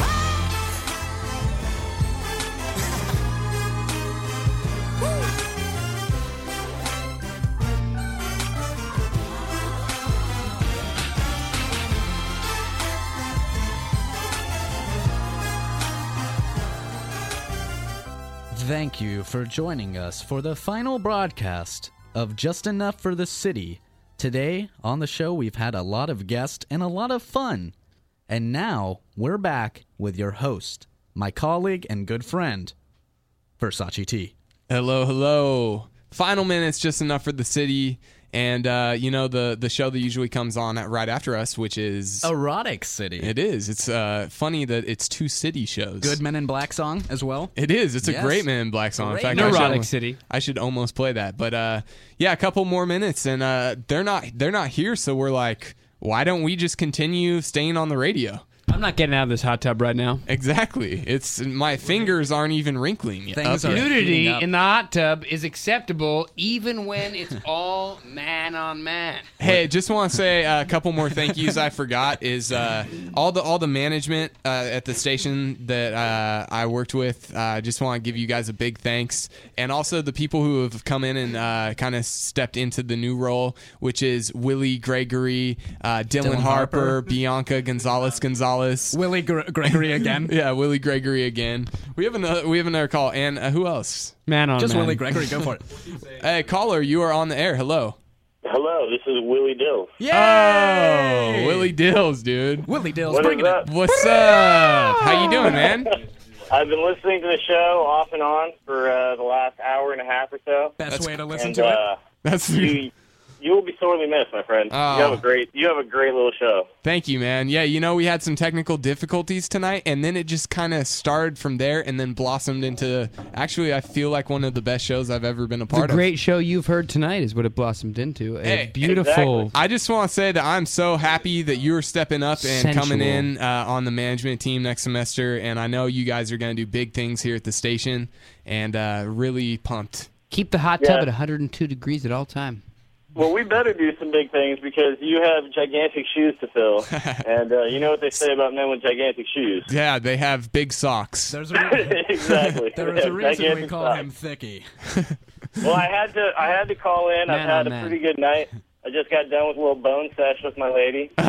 Thank you for joining us for the final broadcast of Just Enough for the City. Today, on the show, we've had a lot of guests and a lot of fun. And now, we're back with your host, my colleague and good friend, Versace T. Hello, hello. Final minutes, Just Enough for the City. And, the show that usually comes on right after us, which is... Erotic City. It is. It's funny that it's 2 city shows. Good Men in Black song as well. It is. It's a great Men in Black song. Great. In fact, Erotic City. I should almost play that. But, a couple more minutes, and they're not here, so we're like, why don't we just continue staying on the radio? I'm not getting out of this hot tub right now. Exactly. It's my fingers aren't even wrinkling yet. Nudity in the hot tub is acceptable even when it's all man on man. Hey, just want to say a couple more thank yous I forgot is all the management at the station that I worked with. I just want to give you guys a big thanks, and also the people who have come in and kind of stepped into the new role, which is Willie Gregory, Dylan Harper, Bianca Gonzalez, Willie Gregory again. Yeah, Willie Gregory again. We have another call, and who else? Man on Just man. Willie Gregory, go for it. Hey, caller, you are on the air. Hello. Hello, This is Willie Dills. Oh, Willie Dills, dude. Willie Dills, What bring is it up? What's up? How you doing, man? I've been listening to the show off and on for the last hour and a half or so. Best way to listen and, to it. That's you will be sorely missed, my friend. Oh. You have a great little show. Thank you, man. Yeah, you know, we had some technical difficulties tonight, and then it just kind of started from there and then blossomed into, actually, I feel like one of the best shows I've ever been a part The of. great show you've heard tonight is what it blossomed into. A Hey, beautiful. I just want to say that I'm so happy that you're stepping up and Sensual. coming in on the management team next semester, and I know you guys are going to do big things here at the station, and really pumped. Keep the hot tub Yeah. at 102 degrees at all time. Well, we better do some big things because you have gigantic shoes to fill. And you know what they say about men with gigantic shoes. Yeah, they have big socks. There's a Exactly. There's They a have reason we gigantic call socks. him Thicky. Well, I had to call in. I've Man, had oh, a man. pretty good night. I just got done with a little bone sesh with my lady. Oh.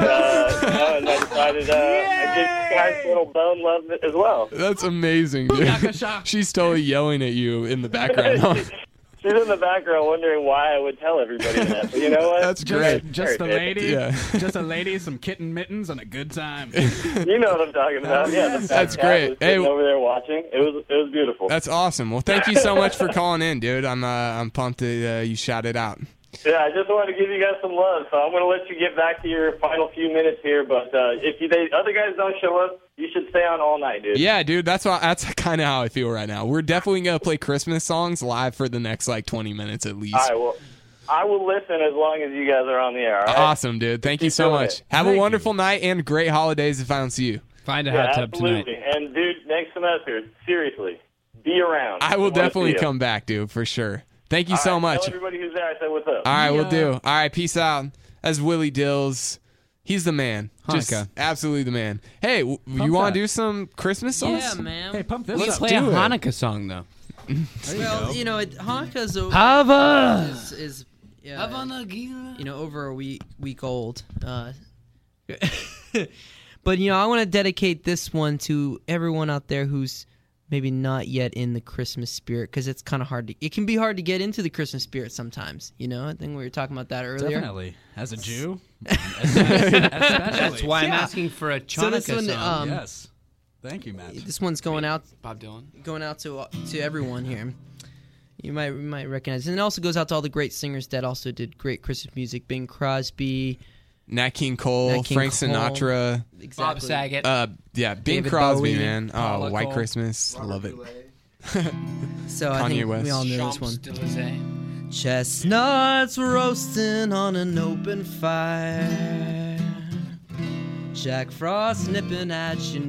And I decided I give you guys a little bone love as well. That's amazing, dude. She's totally yelling at you in the background. She's in the background wondering why I would tell everybody that. But you know what? That's great. Just the All right, lady, Yeah. just a lady, some kitten mittens, and a good time. You know what I'm talking about. Yeah, the fat That's cat great. was sitting Hey, over there watching. It was beautiful. That's awesome. Well, thank you so much for calling in, dude. I'm pumped that you shouted out. Yeah, I just wanted to give you guys some love, so I'm going to let you get back to your final few minutes here. But if the other guys don't show up, you should stay on all night, dude. Yeah, dude, that's kind of how I feel right now. We're definitely gonna play Christmas songs live for the next 20 minutes at least. All right, well, I will listen as long as you guys are on the air. All right? Awesome, dude. Thank you Keep so doing much. it. Have a wonderful night and great holidays if I don't see you. Find a Yeah, hot tub tonight. absolutely. And dude, next semester, seriously, be around. I will wanna see definitely you. come back, dude, for sure. Thank you All so right, much. Tell everybody who's there I said what's up. All right, we'll do. All right, peace out. That's Willie Dills. He's the man. Just Hanukkah. absolutely the man. Hey, you want to do some Christmas songs? Yeah, man. Hey, pump this Let's up. play a Hanukkah song, though. Well, you know, Hanukkah's over. Hava! Is over a week old. But I want to dedicate this one to everyone out there who's maybe not yet in the Christmas spirit, because it's kind of hard to. It can be hard to get into the Christmas spirit sometimes. I think we were talking about that earlier. Definitely. As a Jew. That's why I'm asking for a So this Chanukah one, song. Yes. Thank you, Matt. This one's going out. Bob Dylan. Going out to everyone here. You might recognize it. And it also goes out to all the great singers that also did great Christmas music. Bing Crosby, Nat King Cole, Nat King Frank Cole. Sinatra. Exactly. Bob Saget. Yeah, Bing David Crosby, Bowie, man. Oh, Paula White Cole. Christmas. Love it. So I Kanye think West. we all know this one. Champs-Élysées. Chestnuts roasting on an open fire. Jack Frost nipping at your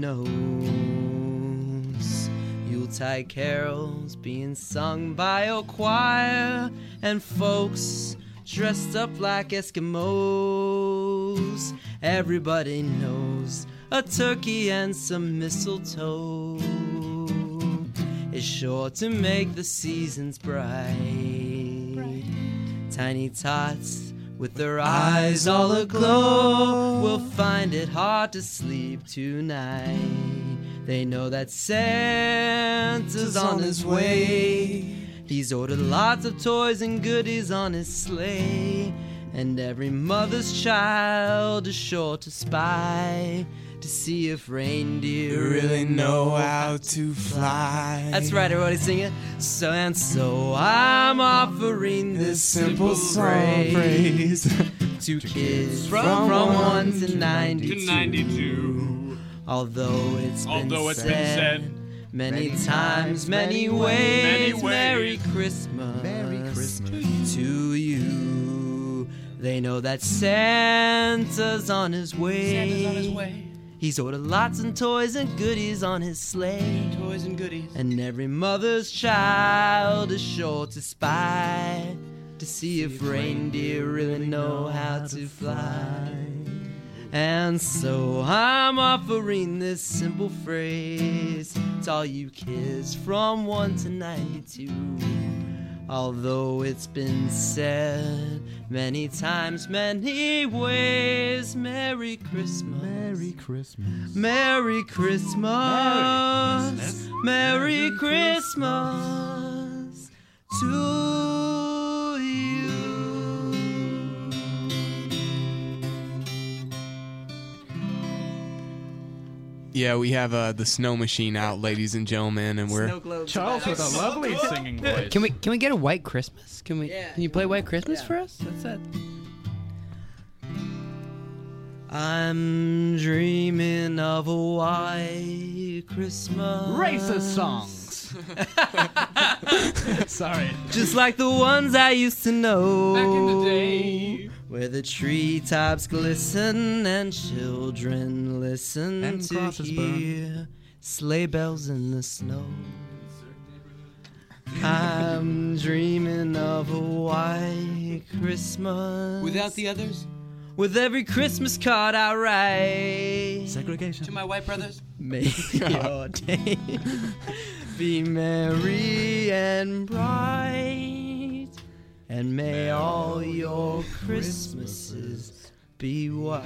nose. Yuletide carols being sung by a choir. And folks dressed up like Eskimos. Everybody knows a turkey and some mistletoe is sure to make the seasons bright. Tiny tots with their eyes all aglow will find it hard to sleep tonight. They know that Santa's on his way. He's ordered lots of toys and goodies on his sleigh. And every mother's child is sure to spy to see if reindeer really know how to fly. That's right, everybody sing it. So I'm offering this simple phrase to kids from 1 to 92. Although it's been said many times, many ways, Merry Christmas to you. They know that Santa's on his way. He's ordered lots of toys and goodies on his sleigh. Toys and goodies. And every mother's child is sure to spy to see if reindeer really know how to fly. And so I'm offering this simple phrase to all you kids from 1 to 92. Although it's been said many times, many ways, Merry Christmas. Merry Christmas. Merry Christmas. Merry Christmas to you. Yeah, we have the snow machine out, ladies and gentlemen, and we're Charles with a lovely singing voice. Can we get a White Christmas? Can you play White Christmas for us? What's that? I'm dreaming of a white Christmas. Racist songs. Sorry. Just like the ones I used to know. Back in the day. Where the treetops glisten and children listen And to crosses hear sleigh bells in the snow. I'm dreaming of a white Christmas. Without the others? With every Christmas card I write. Segregation. To my white brothers? May your day be merry and bright, and may all your Christmases be white.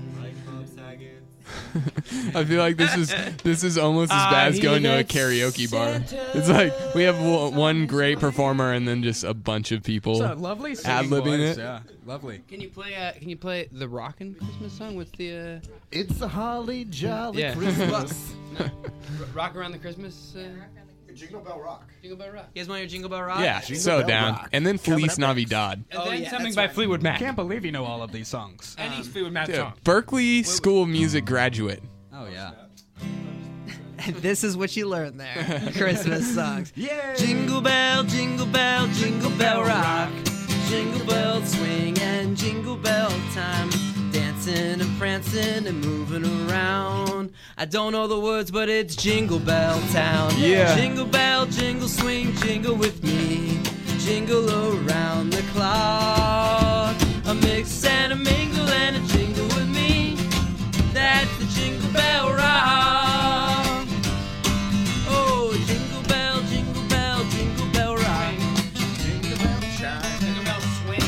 I feel like this is almost as bad as going to a karaoke bar. It's like we have one great performer and then just a bunch of people It's a lovely singing ad-libbing voice, it. yeah. Lovely. Can you play the Rockin' Christmas song with the? It's a holly jolly Yeah. Christmas. Rock around the Christmas. Jingle Bell Rock. Jingle Bell Rock. You guys want your Jingle Bell Rock? Yeah, so down. And then Feliz Navidad. And then something that's by right. Fleetwood Mac. Can't believe you know all of these songs. Any Fleetwood Mac Dude, song. Berkeley School of Music graduate. Oh yeah. This is what you learn there. Christmas songs. Yeah. Jingle bell, jingle bell, jingle bell rock. Jingle bell swing and jingle bell time. Dancing and prancing and moving around. I don't know the words, but it's Jingle Bell Town. Yeah. Jingle bell, jingle swing, jingle with me. Jingle around the clock. A mix and a mingle and a jingle with me. That's the Jingle Bell Rock. Oh, jingle bell, jingle bell, jingle bell rock. Jingle bell chime, jingle bell swing.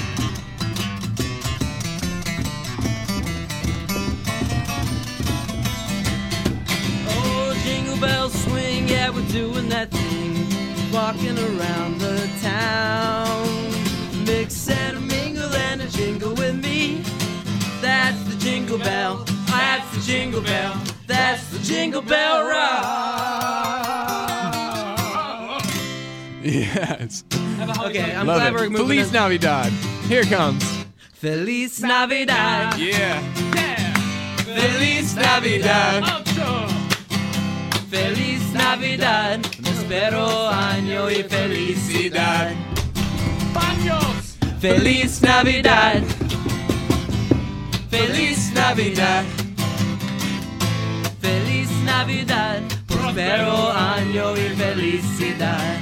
Oh, jingle bell swing, yeah, we're doing that thing. Walking around the town. Mix and a mingle and a jingle with me. That's the Jingle Bell. That's the Jingle Bell. That's the Jingle Bell Rock. Yes. Okay, I'm Love glad it. we're moving. Feliz in. Navidad. Here it comes. Feliz Navidad. Yeah. Feliz Navidad. Feliz Navidad. Espero año y felicidad. Baños. Feliz Navidad. Feliz Navidad. Feliz Navidad. Prospero año y felicidad.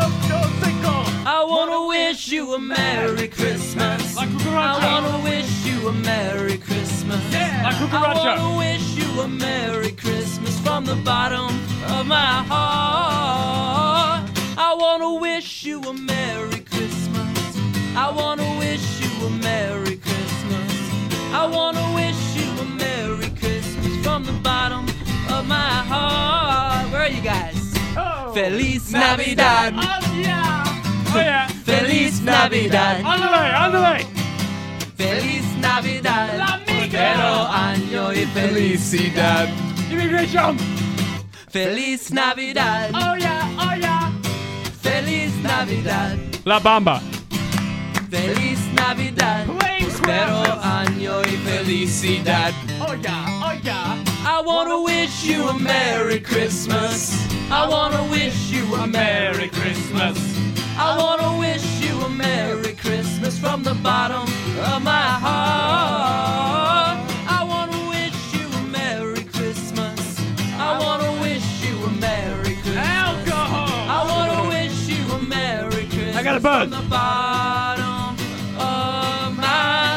I wanna wish you a Merry Christmas. I wanna wish you a Merry Christmas. I wanna wish you a Merry Christmas from the bottom of my heart. I wanna wish you a Merry Christmas. I wanna wish you a Merry Christmas. I wanna wish you a Merry Christmas from the bottom of my heart. Where are you guys? Feliz Navidad. Oh yeah. Oh yeah. Feliz Navidad. Ándale. Feliz Navidad. La amiga. Prospero año y felicidad. Immigration. Feliz Navidad. Oh yeah. Oh yeah. Feliz Navidad. La Bamba. Feliz Navidad. Prospero año y felicidad. Oh yeah. Oh yeah. I wanna wish you a Merry Christmas. I wanna wish you a Merry Christmas. I wanna wish you a Merry Christmas from the bottom of my heart. I wanna wish you a Merry Christmas. I wanna wish you a Merry Christmas. Alcohol. I wanna wish you a Merry Christmas. I got a buzz. From the bottom of my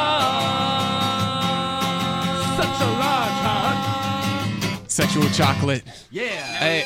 heart. Such a large heart. Sexual chocolate. Yeah. Hey.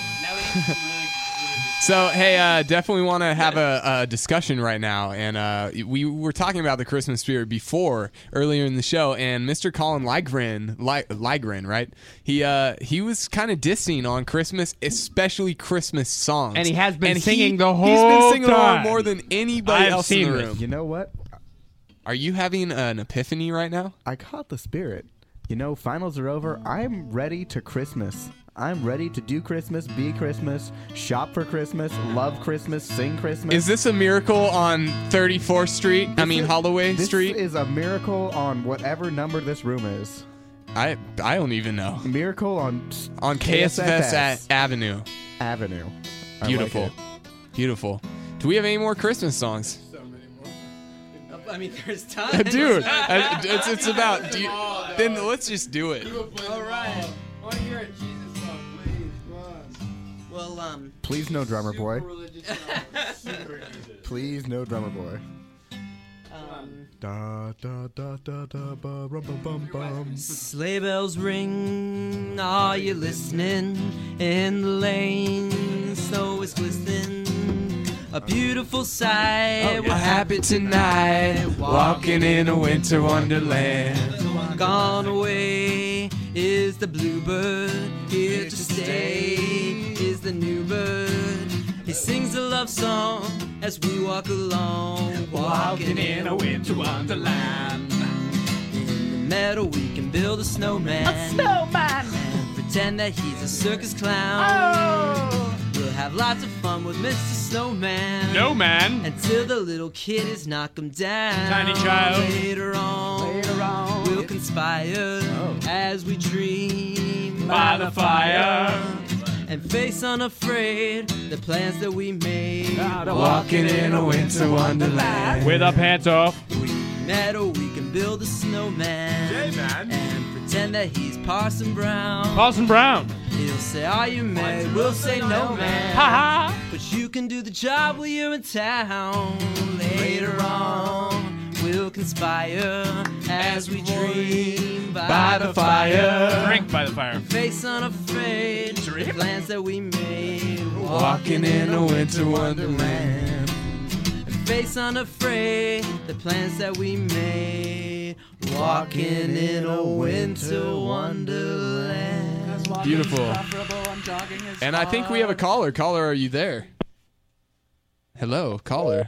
So, hey, definitely want to have a discussion right now. And we were talking about the Christmas spirit before, earlier in the show. And Mr. Colin Lygren, right? He was kind of dissing on Christmas, especially Christmas songs. And he has been And singing the He's been whole singing time. more than anybody I've else in seen the this. room. You know what? Are you having an epiphany right now? I caught the spirit. You know, finals are over. I'm ready to Christmas. I'm ready to do Christmas, be Christmas, shop for Christmas, love Christmas, sing Christmas. Is this a miracle on 34th Street? Holloway Street? This is a miracle on whatever number this room is. I don't even know. Miracle on KSFS Avenue. Avenue. I Beautiful. like it. Beautiful. Do we have any more Christmas songs? I mean, there's time. Dude, it's about... then let's just do it. All right. I want to hear a Jesus song, please. Well, Please no drummer boy. Please no drummer boy. Da da da da da ba rum bum bum bum. Sleigh bells ring, are you listening? In the lane, snow is glistening. A beautiful sight. We're happy tonight, walking in a winter wonderland. Gone away is the bluebird, here to stay is the new bird. He sings a love song as we walk along, walking in a winter wonderland. In the meadow we can build a snowman. A snowman! And pretend that he's a circus clown. Oh! We'll have lots of fun with Mr. Snowman. No man. Until the little kiddies knock him down. Tiny child. Later on, we'll conspire as we dream by the fire. And face unafraid the plans that we made. Walking in a winter wonderland. With our pants off. Meadow, we can build a snowman. And pretend that he's Parson Brown. Parson Brown. He'll say, are you married? We'll say no, man. Ha ha. But you can do the job while you're in town. Later on, we'll conspire as we dream by the fire. Drink by the fire. Face unafraid the plans that we made. Walking in a winter wonderland. Face unafraid the plans that we made. Walking in a winter wonderland. Beautiful. And I think we have a caller. Caller, are you there? Hello, caller.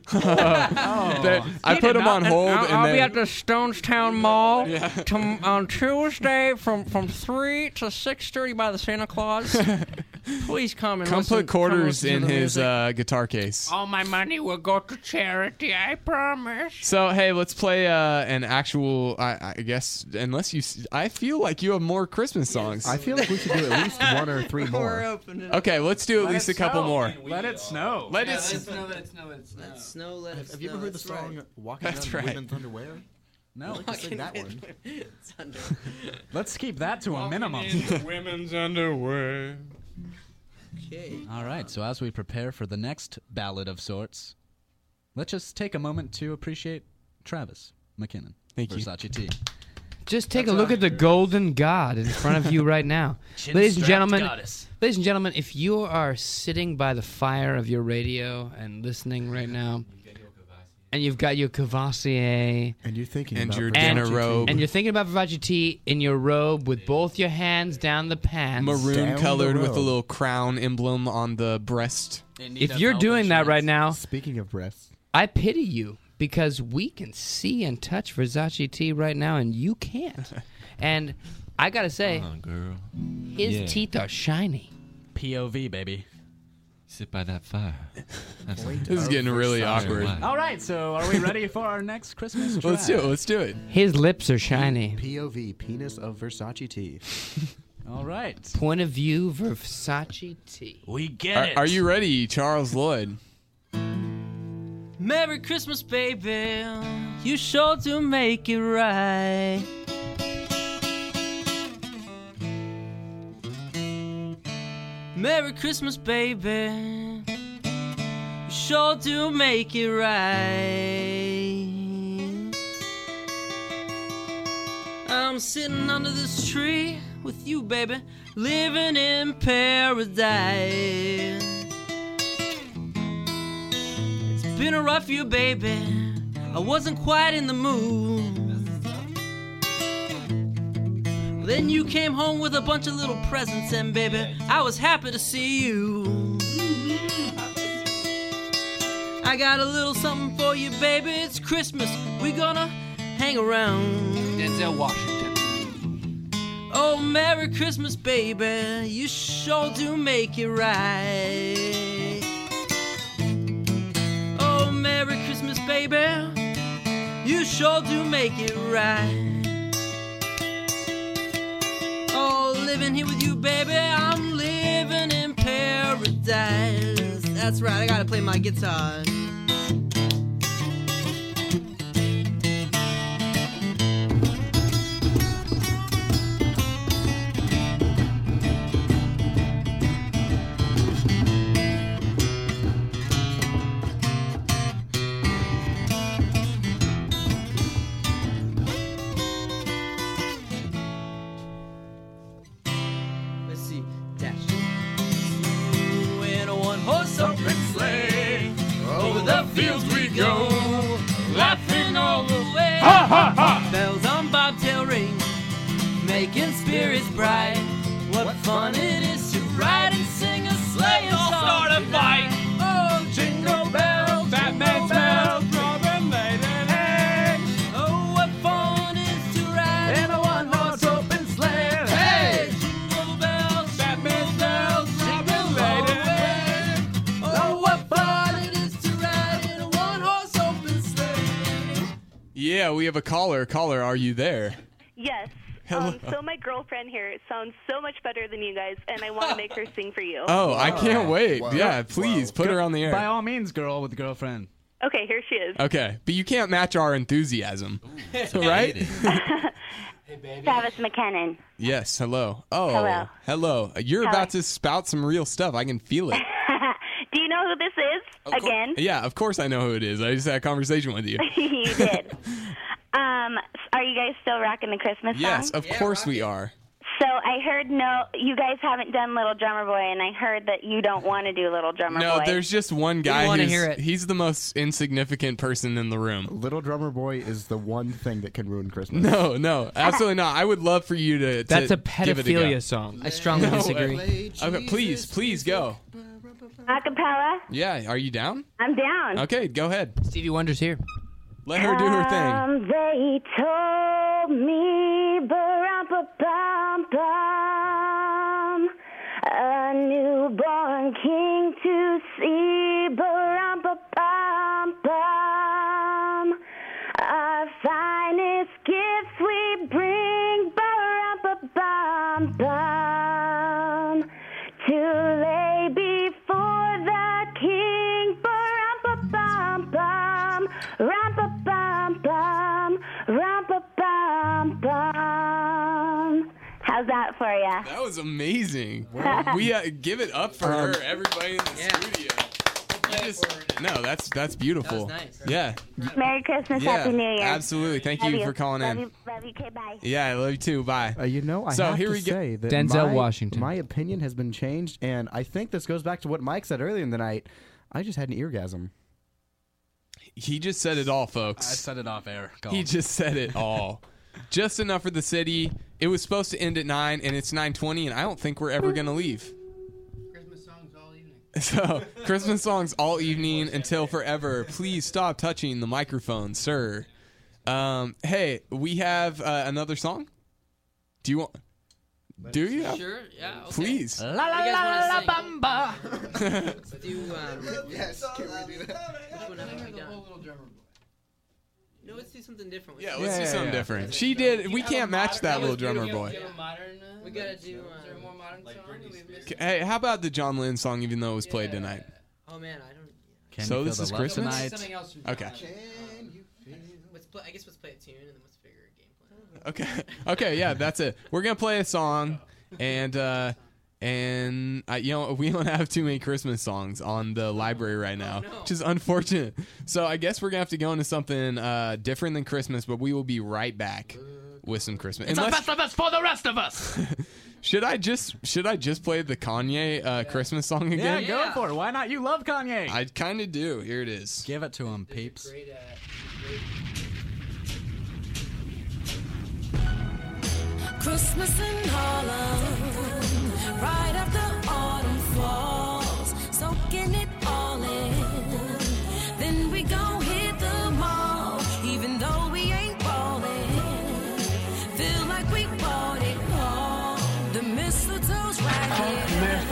I put him on hold. I'll be at the Stonestown Mall on Tuesday from 3 to 6:30 by the Santa Claus. Please come and listen. Put quarters come in to the his music. guitar case. All my money will go to charity, I promise. So, hey, let's play an actual, I guess, unless you... I feel like you have more Christmas songs. I feel like we should do at least one or three more. Okay, let's do at least a couple more. Let it snow. Let it snow, let it snow, let it snow. Let it snow, let it snow. Have you ever heard the song Walking That's Around right. Women's Underwear? No. I'd like to sing that one. It's under. Let's keep that to a minimum. Women's underwear. Okay. All right, so as we prepare for the next ballad of sorts, let's just take a moment to appreciate Travis McKinnon. Thank you. Versace T. Just take a look at the golden god in front of you right now. Ladies and gentlemen, if you are sitting by the fire of your radio and listening right now, and you've got your Cavassier, and you're thinking and about your Versace dinner tea. robe, and you're thinking about Versace tea in your robe with both your hands down the pants, maroon Down colored the with a road. little crown emblem on the breast. If you're doing that right now, Speaking of breasts, I pity you because we can see and touch Versace tea right now, and you can't. And I gotta say, girl. his teeth are shiny. POV, baby. Sit by that fire. This is getting really awkward. All right, so are we ready for our next Christmas track? Let's do it. Let's do it. His lips are shiny. POV, penis of Versace tea. All right. Point of view, Versace tea. We get it. Are you ready, Charles Lloyd? Merry Christmas, baby. You sure do make it right. Merry Christmas, baby. You sure do make it right. I'm sitting under this tree with you, baby, living in paradise. It's been a rough year, baby. I wasn't quite in the mood. Then you came home with a bunch of little presents, and baby, I was happy to see you. I got a little something for you, baby. It's Christmas. We gonna hang around. Denzel Washington. Oh, Merry Christmas, baby. You sure do make it right. Oh, Merry Christmas, baby. You sure do make it right. Oh, living here with you, baby. I'm living in paradise. That's right, I gotta play my guitar. Let's see. Dash. In a one-horse open sleigh, over the fields we go, laughing all the way. Ha, ha, ha. Bells on bobtail ring, making spirits bright. What fun it is to ride and sing a sleighing song. Start a fight. Oh, jingle bells, That man's bells, Robin laden hay. oh, what fun it is to ride In a one-horse open sleigh. Hey, jingle bells, That man's bells, Robin laden hay. oh, what fun it is to ride in a one-horse open sleigh. Yeah, we have a caller. Caller, are you there? Yes. Hello. So my girlfriend here sounds so much better than you guys, and I want to make her sing for you. Oh, I can't wait. Yeah, please put her on the By air. all means, girl with girlfriend. Okay, here she is. Okay, but you can't match our enthusiasm, right? Travis McKinnon. Yes. Hello. Oh, Hello. hello. You're Hello. about to spout some real stuff. I can feel it. Do you know who this is? Again? Yeah, of course I know who it is. I just had a conversation with you. You did. Are you guys still rocking the Christmas song? Yes, of course we are. So I heard you guys haven't done Little Drummer Boy, and I heard that you don't want to do Little Drummer No, Boy. there's just one guy wanna who's hear it. he's the most insignificant person in the room. Little Drummer Boy is the one thing that can ruin Christmas. No, absolutely not. I would love for you to That's a give it a go. pedophilia song. I strongly No disagree. way. Okay, please go. Acapella? Yeah, are you down? I'm down. Okay, go ahead. Stevie Wonder's here. Let her do her thing. They told me, ba-rum-pa-bum-bum, a newborn king to see, ba-rum-pa-bum-bum, our finest gifts we bring, ba-rum-pa-bum-bum, to lay before the king, ba-rum-pa-bum-bum, rum-pa-bum-bum, rum-pa-bum-bum. How's that for ya? That was amazing. We give it up for her, everybody in the studio. That's beautiful. That was nice. Yeah. Merry Christmas, Yeah, Happy New Year. absolutely. Thank Love you for calling in. Love you, okay, bye. Yeah, I love you too. Bye. You know, I so have here to we say go. that Denzel Washington. my opinion has been changed, and I think this goes back to what Mike said earlier in the night. I just had an eargasm. He just said it all, folks. I said it off air. Go He on. just said it all. Just enough for the city. It was supposed to end at 9, and it's 9:20, and I don't think we're ever gonna leave. Christmas songs all evening. So, Christmas songs all evening until forever. Please stop touching the microphone, sir. Hey, we have another song. Do you want? Do you? Sure, yeah. Okay. Please. La la la la bamba. Let's do. Yes, can we do that? Which one haven't we done? No, let's do something different. Yeah, let's do something different. She did. We can't match that Little Drummer Boy. We gotta do. more modern song we've missed? Hey, how about the John Lennon song, even though it was played tonight? Oh man, I don't. Can So you this feel is the love Christmas? tonight? Something else from John. Okay. I guess let's play a tune and then let's figure a game plan. Okay, yeah, that's it. We're gonna play a song, and you know, we don't have too many Christmas songs on the library right now, which is unfortunate. So I guess we're gonna have to go into something different than Christmas, but we will be right back with some Christmas. It's a Festivus for the rest of us. Should I just play the Kanye Christmas song again? Yeah, go for it. Why not? You love Kanye. I kind of do. Here it is. Give it to him, peeps. Christmas in Harlem, right after autumn falls, soaking it all in. Then we gon' hit the mall, even though we ain't ballin'. Feel like we bought it all.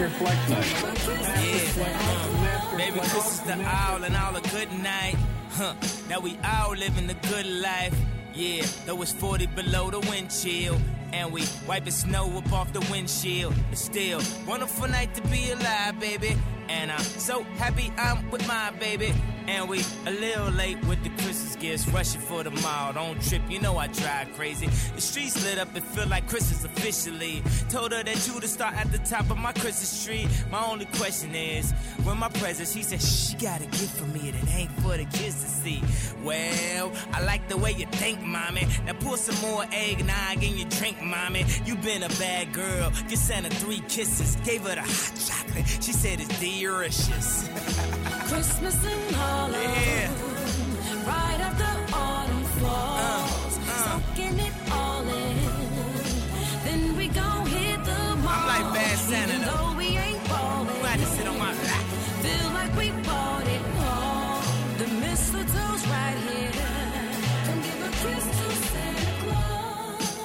Master Flex Night. Yeah, baby, Chris is the owl and all a good night. Now we all living the good life. Yeah, though it's 40 below the wind chill. And we wiping snow up off the windshield. But still, wonderful night to be alive, baby. And I'm so happy I'm with my baby. And we a little late with the Christmas gifts, rushing for the mall. Don't trip, you know I drive crazy. The streets lit up, it feel like Christmas officially. Told her that you to start at the top of my Christmas tree. My only question is, when my presents, she said, shh, you got a gift for me that ain't for the kids to see. Well, I like the way you think, mommy. Now pour some more eggnog in your drink, mommy. You been a bad girl. Get Santa 3 kisses. Gave her the hot chocolate. She said it's delicious. Christmas in Harlem. Yeah. Right after autumn falls. Soaking it all in. Then we gon' hit the mall. I'm like Bad Santa, even though. though we ain't ballin'. Glad to sit on my lap. Feel like we bought it all. The mistletoe's right here. Come give a kiss to Santa Claus.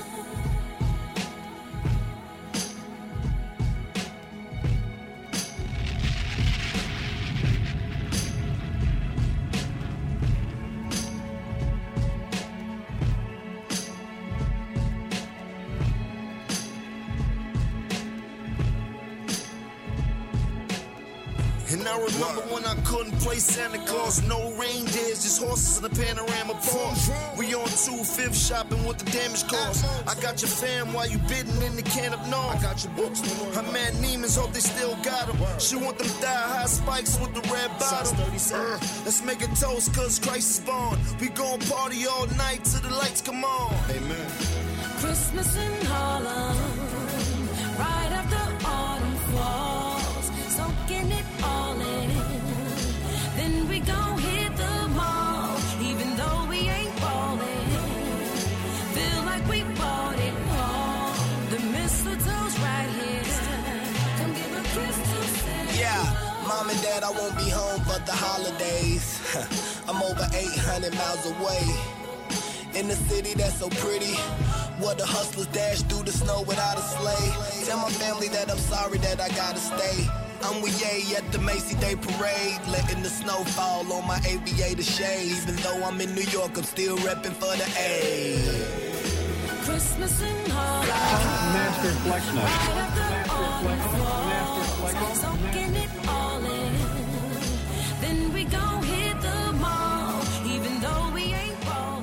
And I remember when I couldn't play Santa Claus, no reindeers, just horses in a panorama park. We on 2/5 shopping with the damage cars. I got your fam while you bidding in the can up north. I got your books. Her man Neiman's hope they still got them. She want them thigh-high spikes with the red bottom. Let's make a toast cause Christ is born. We gon' party all night till the lights come on. Amen. Christmas in Harlem. Right after autumn falls. Soaking it all in. Then we gon' hit the mall. Even though we ain't ballin'. Feel like we bought it all. The mistletoe's right here. Come give a kiss to Santa. Yeah, mom and dad, I won't be home for the holidays. I'm over 800 miles away. In the city that's so pretty, where the hustlers dash through the snow without a sleigh. Tell my family that I'm sorry that I gotta stay. I'm with Ye at the Macy Day Parade, letting the snow fall on my aviator shade. Even though I'm in New York, I'm still repping for the A. Christmas in Harlem. Master Flex Night. Right after Master Flex autumn Night. falls. Master Flex Soaking it all in. Then we gon' hit the mall. Even though we ain't ballin'.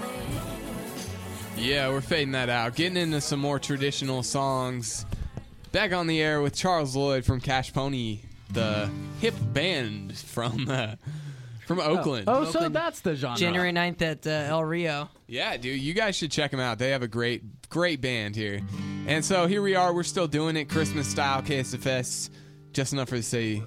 Yeah, we're fading that out. Getting into some more traditional songs. Back on the air with Charles Lloyd from Cash Pony, the hip band from Oakland. Oh, so that's the genre. January 9th at El Rio. Yeah, dude, you guys should check them out. They have a great band here. And so here we are. We're still doing it, Christmas style, KSFS, just enough for the city.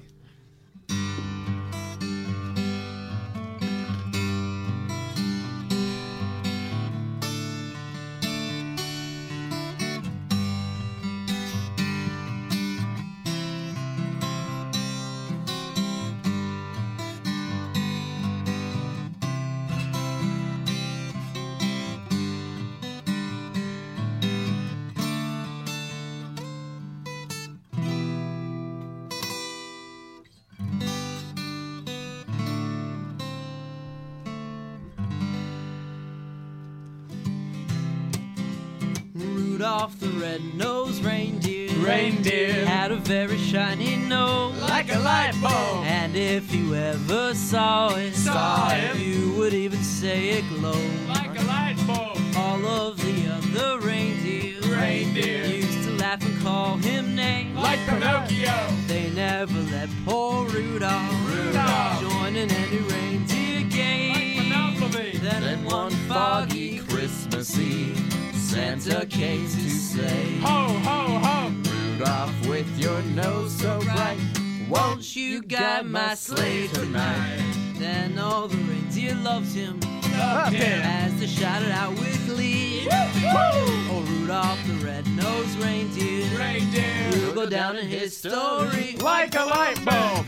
Rudolph the red-nosed reindeer Had a very shiny nose, like a light bulb. And if you ever saw it, you would even say it glowed like a light bulb. All of the other reindeer used to laugh and call him names Like Pinocchio. They never let poor Rudolph join in any reindeer game. Then one foggy Christmas Eve, Santa came to say, Ho, ho, ho. Rudolph, with your nose so bright, won't you guide my sleigh tonight? Then all the reindeer loved him, as they shouted out with glee. Oh, Rudolph the red-nosed reindeer will go down in history like a light bulb.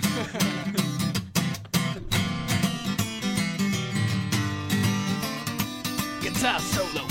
Guitar solo.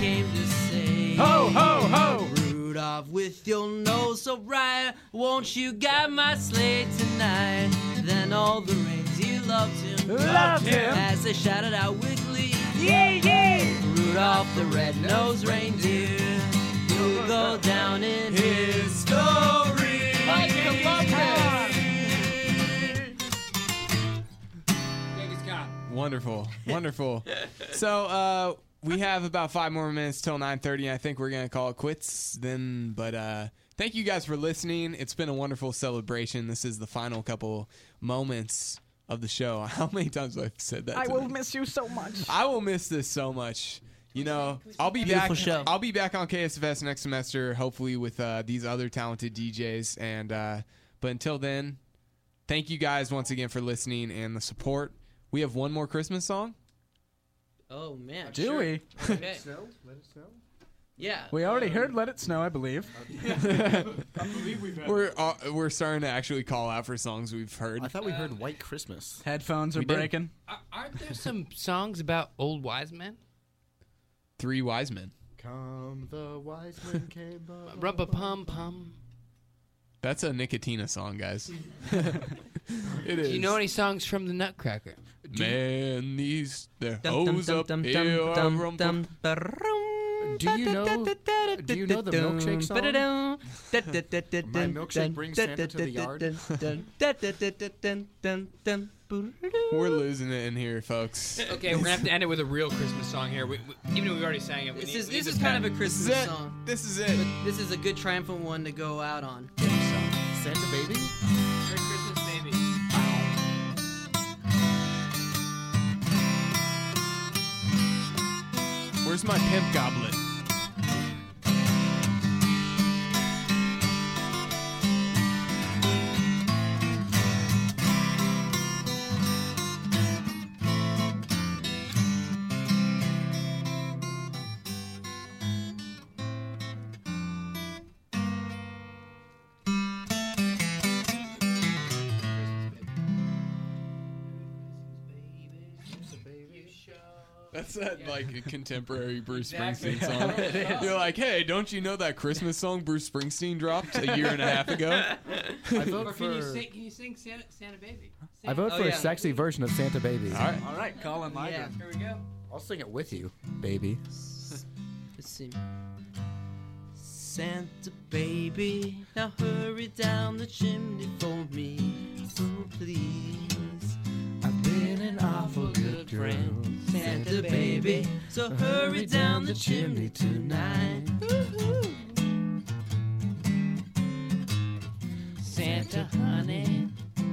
came to say, Ho, ho, ho! Rudolph, with your nose so bright, won't you guide my sleigh tonight? Then all the reindeer loved him, as they shouted out with glee, Yee, yee! Rudolph the red-nosed reindeer, you'll go down in history. Like Columbus! Wonderful, wonderful. So we have about 5 more minutes till 9:30. I think we're gonna call it quits then. But thank you guys for listening. It's been a wonderful celebration. This is the final couple moments of the show. How many times have I said that? I today? will miss you so much. I will miss this so much. You know, I'll be Beautiful back. show. I'll be back on KSFS next semester, hopefully with these other talented DJs. And but until then, thank you guys once again for listening and the support. We have one more Christmas song. Oh man, Do we? Okay. Let it snow. Yeah. We already heard Let It Snow, I believe. We're starting to actually call out for songs we've heard. I thought we heard White Christmas. Headphones are We did. breaking. Aren't there some songs about old wise men? 3 Wise Men. Come the wise men came. Rubba pum pum. That's a Nicotina song, guys. It Do is. you know any songs from the Nutcracker? Man, these their Dum, dum, hoes dum, up dum, here dum, are dum, rumble- dum, ba-rum. Do you know the milkshake song? Ba-da-dum. My milkshake brings Santa to the yard. We're losing it in here, folks. Okay, we're gonna have to end it with a real Christmas song here. Even though we already sang it, This is kind of a Christmas This is it. song. This is it. But this is a good triumphant one to go out on. Santa Baby? Merry Christmas, baby. Where's my pimp goblet? That's that like contemporary Bruce Exactly. Springsteen song. It is. You're like, hey, don't you know that Christmas song Bruce Springsteen dropped a year and a half ago? I vote Or for. can you sing Santa Baby? I vote Oh, for yeah. a sexy version of Santa Baby. All right. All right, Colin Liger. Yeah. Here we go. I'll sing it with you, baby. Let's see. Santa baby, now hurry down the chimney for me, so please. I've been an awful good friend, Santa baby, so hurry down the chimney tonight. Santa honey,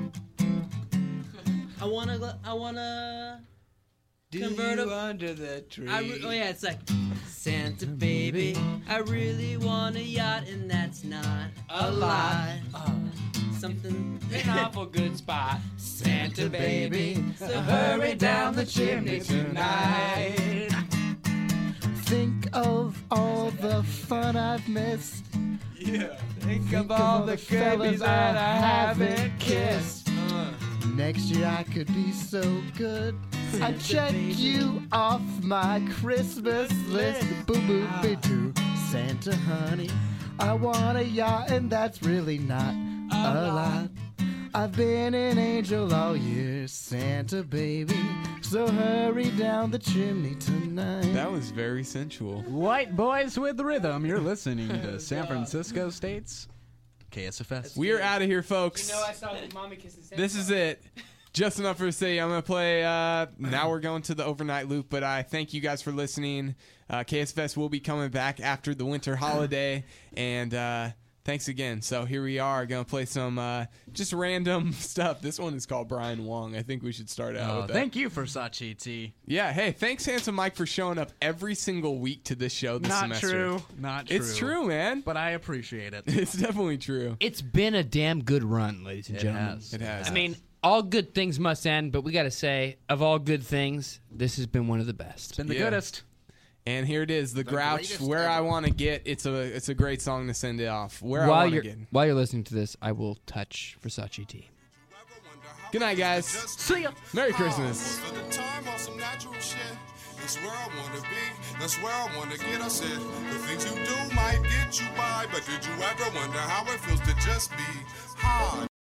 I wanna convert a under the tree. oh yeah, it's like Santa baby, I really want a yacht, and that's not a lot. Something An awful good spot. Santa baby, so hurry down the chimney tonight. Think of all the fun I've missed. Yeah. Think of all the fellas that I haven't kissed. Next year I could be so good. I check you off my Christmas list. Boo boo boo doo. Santa honey, I want a yacht, and that's really not a lot. I've been an angel all year, Santa baby. So hurry down the chimney tonight. That was very sensual. White boys with rhythm. You're listening to San Francisco State's KSFS. We are out of here, folks. You know I saw Mommy kissing Santa. This is it. Just enough for the city. I'm going to play. Now we're going to the overnight loop, but I thank you guys for listening. KSFest will be coming back after the winter holiday, and thanks again. So here we are, going to play some just random stuff. This one is called Brian Wong. I think we should start out with that. Thank you, Versace T. Yeah, hey, thanks, Handsome Mike, for showing up every single week to this show this Not semester. true. Not true. It's true, man. But I appreciate it. It's definitely true. It's been a damn good run, ladies and gentlemen. It has. I mean, all good things must end, but we got to say, of all good things, this has been one of the best. It's been the goodest. And here it is, the Grouch, Where I Want to Get. It's a great song to send it off. Where I While Want to you're Get. while you're listening to this, I will touch Versace T. Good night, guys. See ya. Merry Christmas. For the time on some natural shit. That's where I wanna be, that's where I wanna get. I said, the things you do might get you by, but did you ever wonder how it feels to just be high?